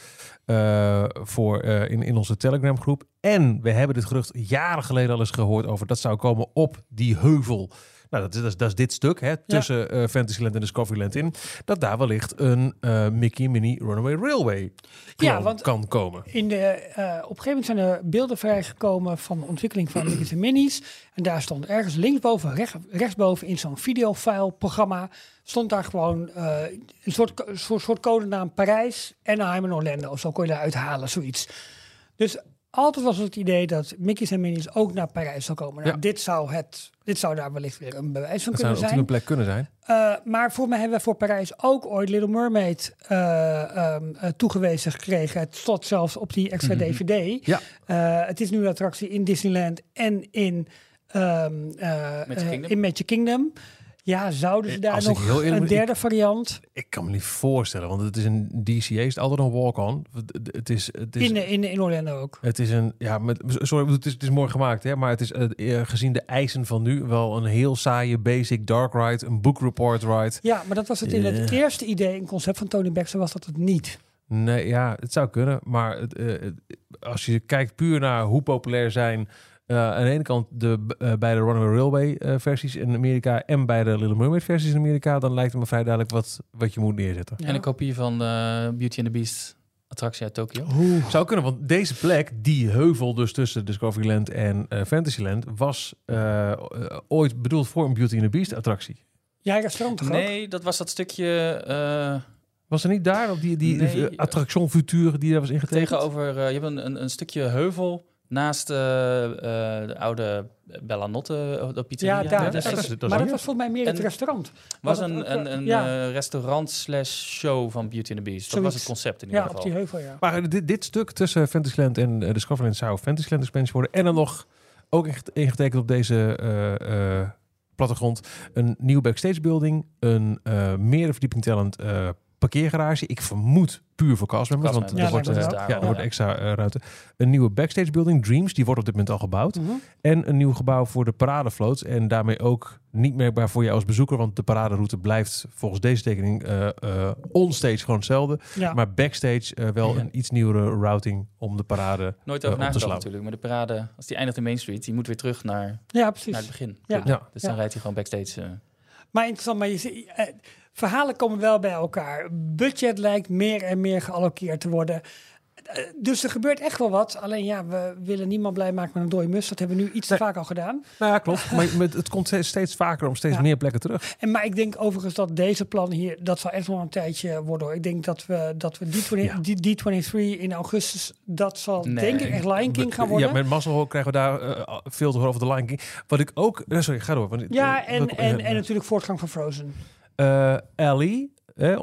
in onze Telegram groep. En we hebben dit gerucht jaren geleden al eens gehoord over dat zou komen op die heuvel. Nou, dat is dit stuk, hè, tussen Fantasyland en Discoveryland in. Dat daar wellicht een Mickey Minnie Runaway Railway kan komen. Op een gegeven moment zijn er beelden vrijgekomen van de ontwikkeling van Mickey's en Minnie's. En daar stond ergens linksboven, rechtsboven in zo'n videofile-programma... stond daar gewoon een soort codenaam Parijs, Anaheim en Orlando. Of zo kon je daaruit halen, zoiets. Dus altijd was het idee dat Mickey's en Minnie's ook naar Parijs zou komen. Nou, dit zou daar wellicht weer een bewijs van kunnen zijn. Dat zou een plek kunnen zijn. Maar voor mij hebben we voor Parijs ook ooit Little Mermaid toegewezen gekregen. Tot zelfs op die extra DVD. Ja. Het is nu een attractie in Disneyland en in Magic Kingdom. Ja, zouden ze daar nog een derde variant? Ik kan me niet voorstellen, want het is een DCA, is het altijd een walk-on. Het is in Orlando ook. Het is een, het is mooi gemaakt, hè, maar het is gezien de eisen van nu wel een heel saaie basic dark ride, een book report ride. Ja, maar dat was het in het eerste idee, een concept van Tony Baxter was dat het niet. Nee, ja, het zou kunnen, maar als je kijkt puur naar hoe populair zijn aan de ene kant bij de Runaway Railway versies in Amerika en bij de Little Mermaid versies in Amerika, dan lijkt het me vrij duidelijk wat je moet neerzetten. Ja. En een kopie van Beauty and the Beast attractie uit Tokio. Zou kunnen, want deze plek, die heuvel dus tussen Discoveryland en Fantasyland, was ooit bedoeld voor een Beauty and the Beast attractie. Ja, restaurant toch Nee, dat was dat stukje... Was er niet daar op die attraction Futur die daar was ingetekend? Tegenover, je hebt een stukje heuvel naast de oude Bellanotte, de pizzeria. Ja, daar. Maar dat was volgens mij meer het restaurant. Was een restaurant/show van Beauty and the Beast. Dat was het concept in ieder geval. Ja, op die heuvel, ja. Maar dit stuk tussen Fantasyland en Discoveryland zou Fantasyland expansion worden. En dan nog ook ingetekend op deze plattegrond een nieuwe backstage building, een meerdere verdieping tellend parkeergarage. Ik vermoed puur voor castmembers, want er wordt extra ruimte. Een nieuwe backstage building, Dreams, die wordt op dit moment al gebouwd. En een nieuw gebouw voor de paradevloot. En daarmee ook niet merkbaar voor je als bezoeker, want de paraderoute blijft volgens deze tekening onstage gewoon hetzelfde. Ja. Maar backstage wel een iets nieuwere routing om de parade nooit over nagedacht natuurlijk. Maar de parade, als die eindigt in Main Street, die moet weer terug naar het begin. Dus dan rijdt hij gewoon backstage. Maar interessant, maar je ziet... verhalen komen wel bij elkaar. Budget lijkt meer en meer gealloceerd te worden. Dus er gebeurt echt wel wat. Alleen we willen niemand blij maken met een dode mus. Dat hebben we nu iets te vaak al gedaan. Nou ja, klopt. Maar het komt steeds vaker om steeds meer plekken terug. Maar ik denk overigens dat deze plan hier, dat zal echt wel een tijdje worden. Hoor. Ik denk dat we D23 in augustus, dat zal denk ik echt Lion King gaan worden. Ja, met mazzel krijgen we daar veel te horen over de Lion King. Wat ik ook... sorry, ga door. En natuurlijk voortgang van Frozen. Ellie,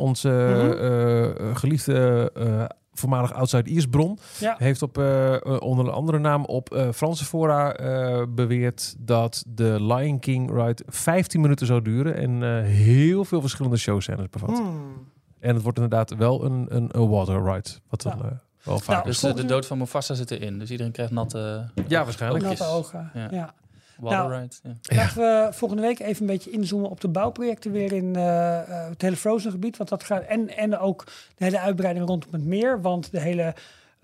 onze geliefde voormalig outside Iersbron, heeft op onder een andere naam op Franse fora beweerd dat de Lion King ride 15 minuten zou duren en heel veel verschillende showscènes bevat. En het wordt inderdaad wel een water ride, wat wel vaak is. Dus de dood van Mufasa zit erin, dus iedereen krijgt natte waarschijnlijk. Natte ogen, Laten we volgende week even een beetje inzoomen op de bouwprojecten weer in het hele Frozen gebied. Want dat gaat en ook de hele uitbreiding rondom het meer. Want de hele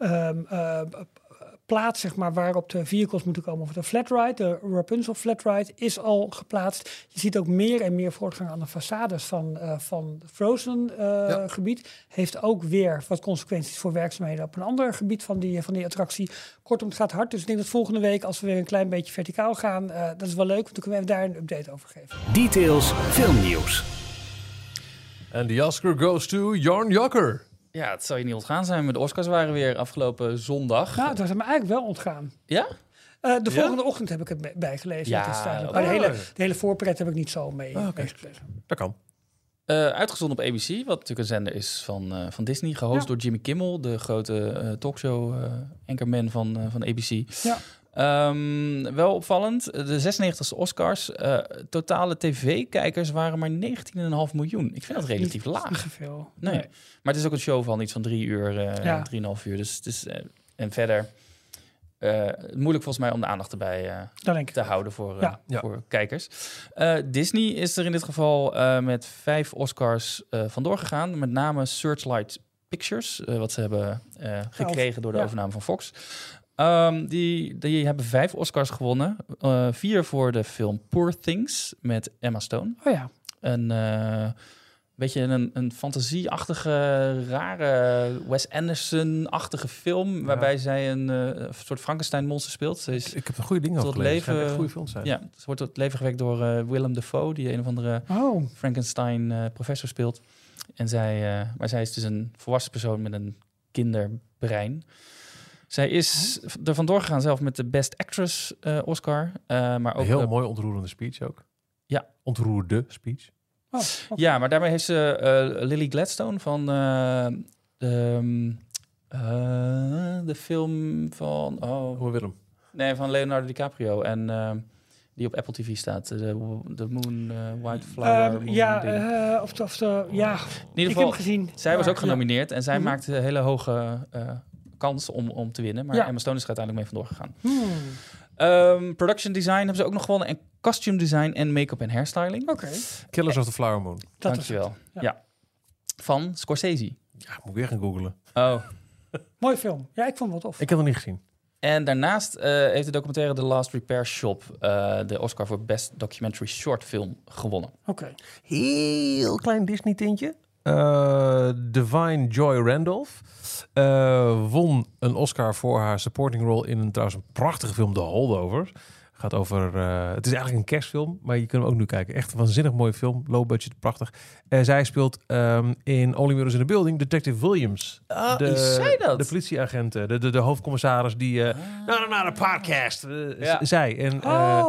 plaats, zeg maar, waarop de vehicles moeten komen, of de flatride, de Rapunzel flatride, is al geplaatst. Je ziet ook meer en meer voortgang aan de façades van het Frozen gebied. Heeft ook weer wat consequenties voor werkzaamheden op een ander gebied van die attractie. Kortom, het gaat hard. Dus ik denk dat volgende week, als we weer een klein beetje verticaal gaan, dat is wel leuk, want dan kunnen we even daar een update over geven. Details filmnieuws. En the Oscar goes to Jarn Jokker. Ja, het zal je niet ontgaan zijn. Maar de Oscars waren weer afgelopen zondag. Nou, het was me eigenlijk wel ontgaan. Ja? De volgende ochtend heb ik het bijgelezen. Ja, Het is duidelijk. oké. Maar de hele voorpret heb ik niet zo meegelezen. Dat kan. Uitgezonden op ABC, wat natuurlijk een zender is van Disney. Gehost door Jimmy Kimmel, de grote talkshow-anchorman van ABC. Ja. Wel opvallend, de 96e Oscars. Totale tv-kijkers waren maar 19,5 miljoen. Ik vind dat relatief laag. Niet zoveel. Nee. Maar het is ook een show van iets van 3 uur, 3,5 uur. Dus het is, en verder, moeilijk volgens mij om de aandacht erbij te houden voor kijkers. Disney is er in dit geval met 5 Oscars vandoor gegaan. Met name Searchlight Pictures, wat ze hebben gekregen door de overname van Fox. Die hebben 5 Oscars gewonnen. 4 voor de film Poor Things met Emma Stone. Oh ja. Een beetje een fantasieachtige, rare Wes Anderson-achtige film... waarbij zij een soort Frankenstein-monster speelt. Ik heb een goede dingen over gelezen. Het schijnt echt goede films zijn. Ja, ze wordt tot het leven gewekt door Willem Dafoe... die een of andere Frankenstein-professor speelt. Maar zij is dus een volwassen persoon met een kinderbrein... Zij is er vandoor gegaan zelf met de Best Actress Oscar. Maar ook heel mooi ontroerende speech ook. Ja. Ontroerde speech. Oh, okay. Ja, maar daarmee heeft ze Lily Gladstone van de film van... Willem. Nee, van Leonardo DiCaprio. En die op Apple TV staat. The Moon, White Flower. In ieder geval, heb gezien. Zij was ook genomineerd. En zij maakte een hele hoge... kans om te winnen. Maar Emma Stone is er uiteindelijk mee vandoor gegaan. Production design hebben ze ook nog gewonnen. En costume design en make-up en hairstyling. Oké. Killers of the Flower Moon. Dankjewel. Ja. Van Scorsese. Ja, moet ik weer gaan googlen. Oh. Mooi film. Ja, ik vond het wel tof. Ik heb het niet gezien. En daarnaast heeft de documentaire The Last Repair Shop... de Oscar voor Best Documentary Short Film gewonnen. Oké. Heel klein Disney-tintje. Divine Joy Randolph won een Oscar voor haar supporting role in een prachtige film, The Holdovers. Gaat over, het is eigenlijk een kerstfilm, maar je kunt hem ook nu kijken. Echt een waanzinnig mooie film, low budget, prachtig. Zij speelt in Only Murders in the Building Detective Williams. De politieagent, de hoofdcommissaris die naar de podcast zei. En,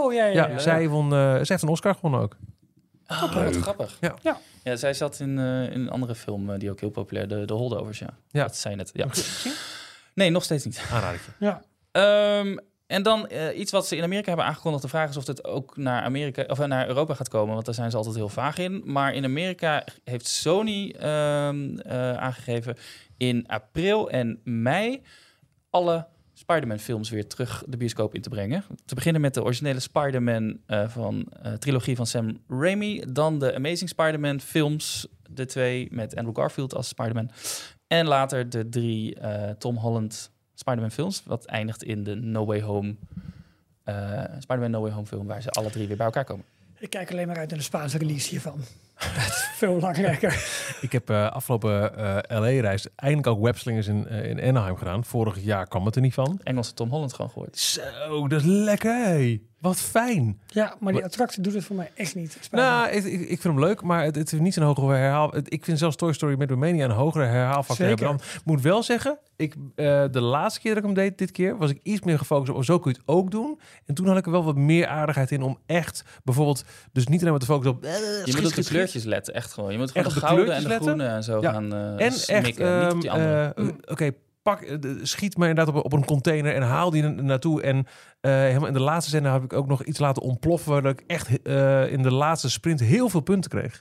zij heeft een Oscar gewonnen ook. Wat grappig. Ja, zij zat in een andere film die ook heel populair, de Holdovers. Ja. Dat zei net. Ja. Nee, nog steeds niet. Aanradertje. Ja. En dan iets wat ze in Amerika hebben aangekondigd. De vraag is of het ook naar Amerika of naar Europa gaat komen, want daar zijn ze altijd heel vaag in. Maar in Amerika heeft Sony aangegeven in april en mei alle Spider-Man films weer terug de bioscoop in te brengen. Te beginnen met de originele Spider-Man van trilogie van Sam Raimi. Dan de Amazing Spider-Man films. De 2 met Andrew Garfield als Spider-Man. En later de 3 Tom Holland Spider-Man films. Wat eindigt in de No Way Home Spider-Man No Way Home film. Waar ze alle 3 weer bij elkaar komen. Ik kijk alleen maar uit naar de Spaanse release hiervan. Dat is veel belangrijker. Ik heb afgelopen LA-reis eindelijk ook webslingers in Anaheim gedaan. Vorig jaar kwam het er niet van. Engelse Tom Holland gewoon gehoord. Zo, dat is lekker. Hey. Wat fijn. Ja, maar die attractie doet het voor mij echt niet. Nou, ik vind hem leuk, maar het is niet zo'n hogere herhaal. Ik vind zelfs Toy Story met Romania een hogere herhaalfactor hebben dan. Moet wel zeggen, de laatste keer dat ik hem deed, dit keer, was ik iets meer gefocust op, zo kun je het ook doen. En toen had ik er wel wat meer aardigheid in om echt, bijvoorbeeld, dus niet alleen maar te focussen op... je moet op de kleurtjes letten, echt gewoon. Je moet gewoon de gouden en de groene en zo gaan smikken. Niet op die andere. Oké, schiet me inderdaad op een container en haal die naartoe. En helemaal in de laatste zender heb ik ook nog iets laten ontploffen, waar ik echt in de laatste sprint heel veel punten kreeg.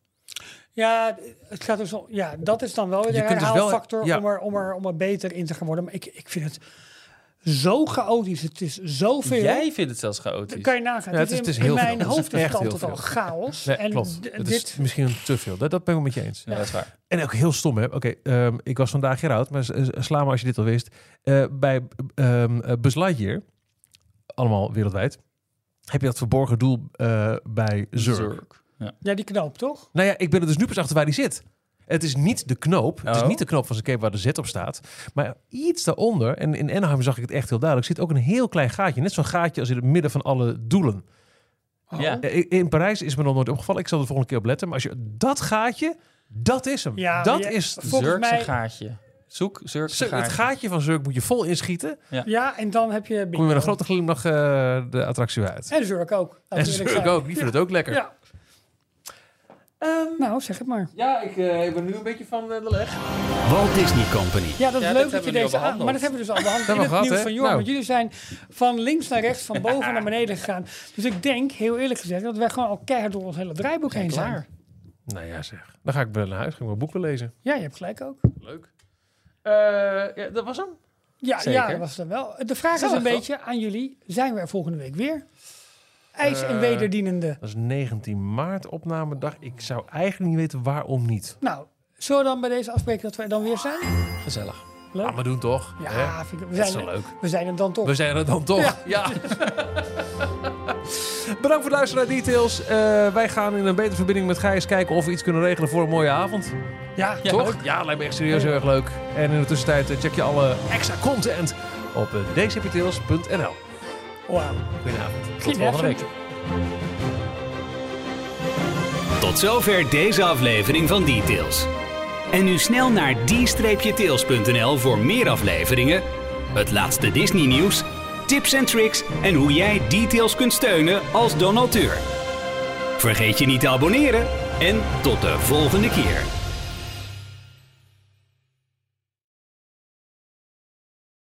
Ja, het gaat dus dat is dan wel de herhaalfactor om er beter in te gaan worden. Maar ik vind het zo chaotisch. Het is zoveel. Jij vindt het zelfs chaotisch. Kan je nagaan. Ja, het is in heel mijn veel. hoofd is het heel altijd al chaos. Nee, en klopt. Het is misschien te veel. Dat ben ik wel met je eens. Ja, dat is waar. En ook heel stom, hè? Oké, ik was vandaag hier oud, maar sla maar als je dit al wist. Bij Buzz Lightyear, allemaal wereldwijd, heb je dat verborgen doel bij Zurg. Ja, die knoop, toch? Nou ja, ik ben er dus nu pas achter waar die zit. Het is niet de knoop. Het is niet de knoop van zijn cape waar de Z op staat. Maar iets daaronder, en in Anaheim zag ik het echt heel duidelijk, zit ook een heel klein gaatje. Net zo'n gaatje als in het midden van alle doelen. Ja. In Parijs is me nog nooit opgevallen. Ik zal er de volgende keer op letten. Maar als je dat gaatje Dat is hem. Ja, dat ja, is volgens mij... gaatje. Zoek Zurkse het gaatje. gaatje van Zurk moet je vol inschieten. Ja, en dan heb je... Kom je met een grote glimlach de attractie uit. En Zurk ook. En Zurk ook. Die vindt het ook lekker. Ja. Nou, zeg het maar. Ja, ik ben nu een beetje van de leg. Walt Disney Company. Ja, dat is Ja, leuk dat dat je hebben we nu deze al behandeld. Maar dat hebben we dus al behandeld in hebben het we nieuws gehad, van hè? Jorn. Nou. Want jullie zijn van links naar rechts, van boven naar beneden gegaan. Dus ik denk, heel eerlijk gezegd, dat wij gewoon al keihard door ons hele draaiboek heen zijn. Klaar. Nou ja, zeg. Dan ga ik naar huis. Ga ik mijn boek weer lezen. Ja, je hebt gelijk ook. Leuk. Ja, dat was hem. Ja, Zeker. ja, dat was het wel. De vraag is Gezellig, een toch? beetje aan jullie. Zijn we er volgende week weer? IJs en wederdienende. Dat is 19 maart opnamedag. Ik zou eigenlijk niet weten waarom niet. Nou, zullen we dan bij deze afspreken dat we er dan weer zijn? Gezellig. Leuk. Maar doen toch? Ja, Hè? vind ik, Dat is wel leuk. we zijn er dan toch. We zijn er dan toch. Ja. Bedankt voor het luisteren naar Details. Wij gaan in een betere verbinding met Gijs kijken of we iets kunnen regelen voor een mooie avond. Ja, Toch? Ja, lijkt me echt serieus heel erg leuk. En in de tussentijd check je alle extra content op dcptails.nl. Wauw. Goedenavond. Tot Goedenavond. volgende week. Tot zover deze aflevering van Details. En nu snel naar d-tails.nl voor meer afleveringen, het laatste Disney nieuws, tips en tricks en hoe jij Details kunt steunen als donateur. Vergeet je niet te abonneren en tot de volgende keer.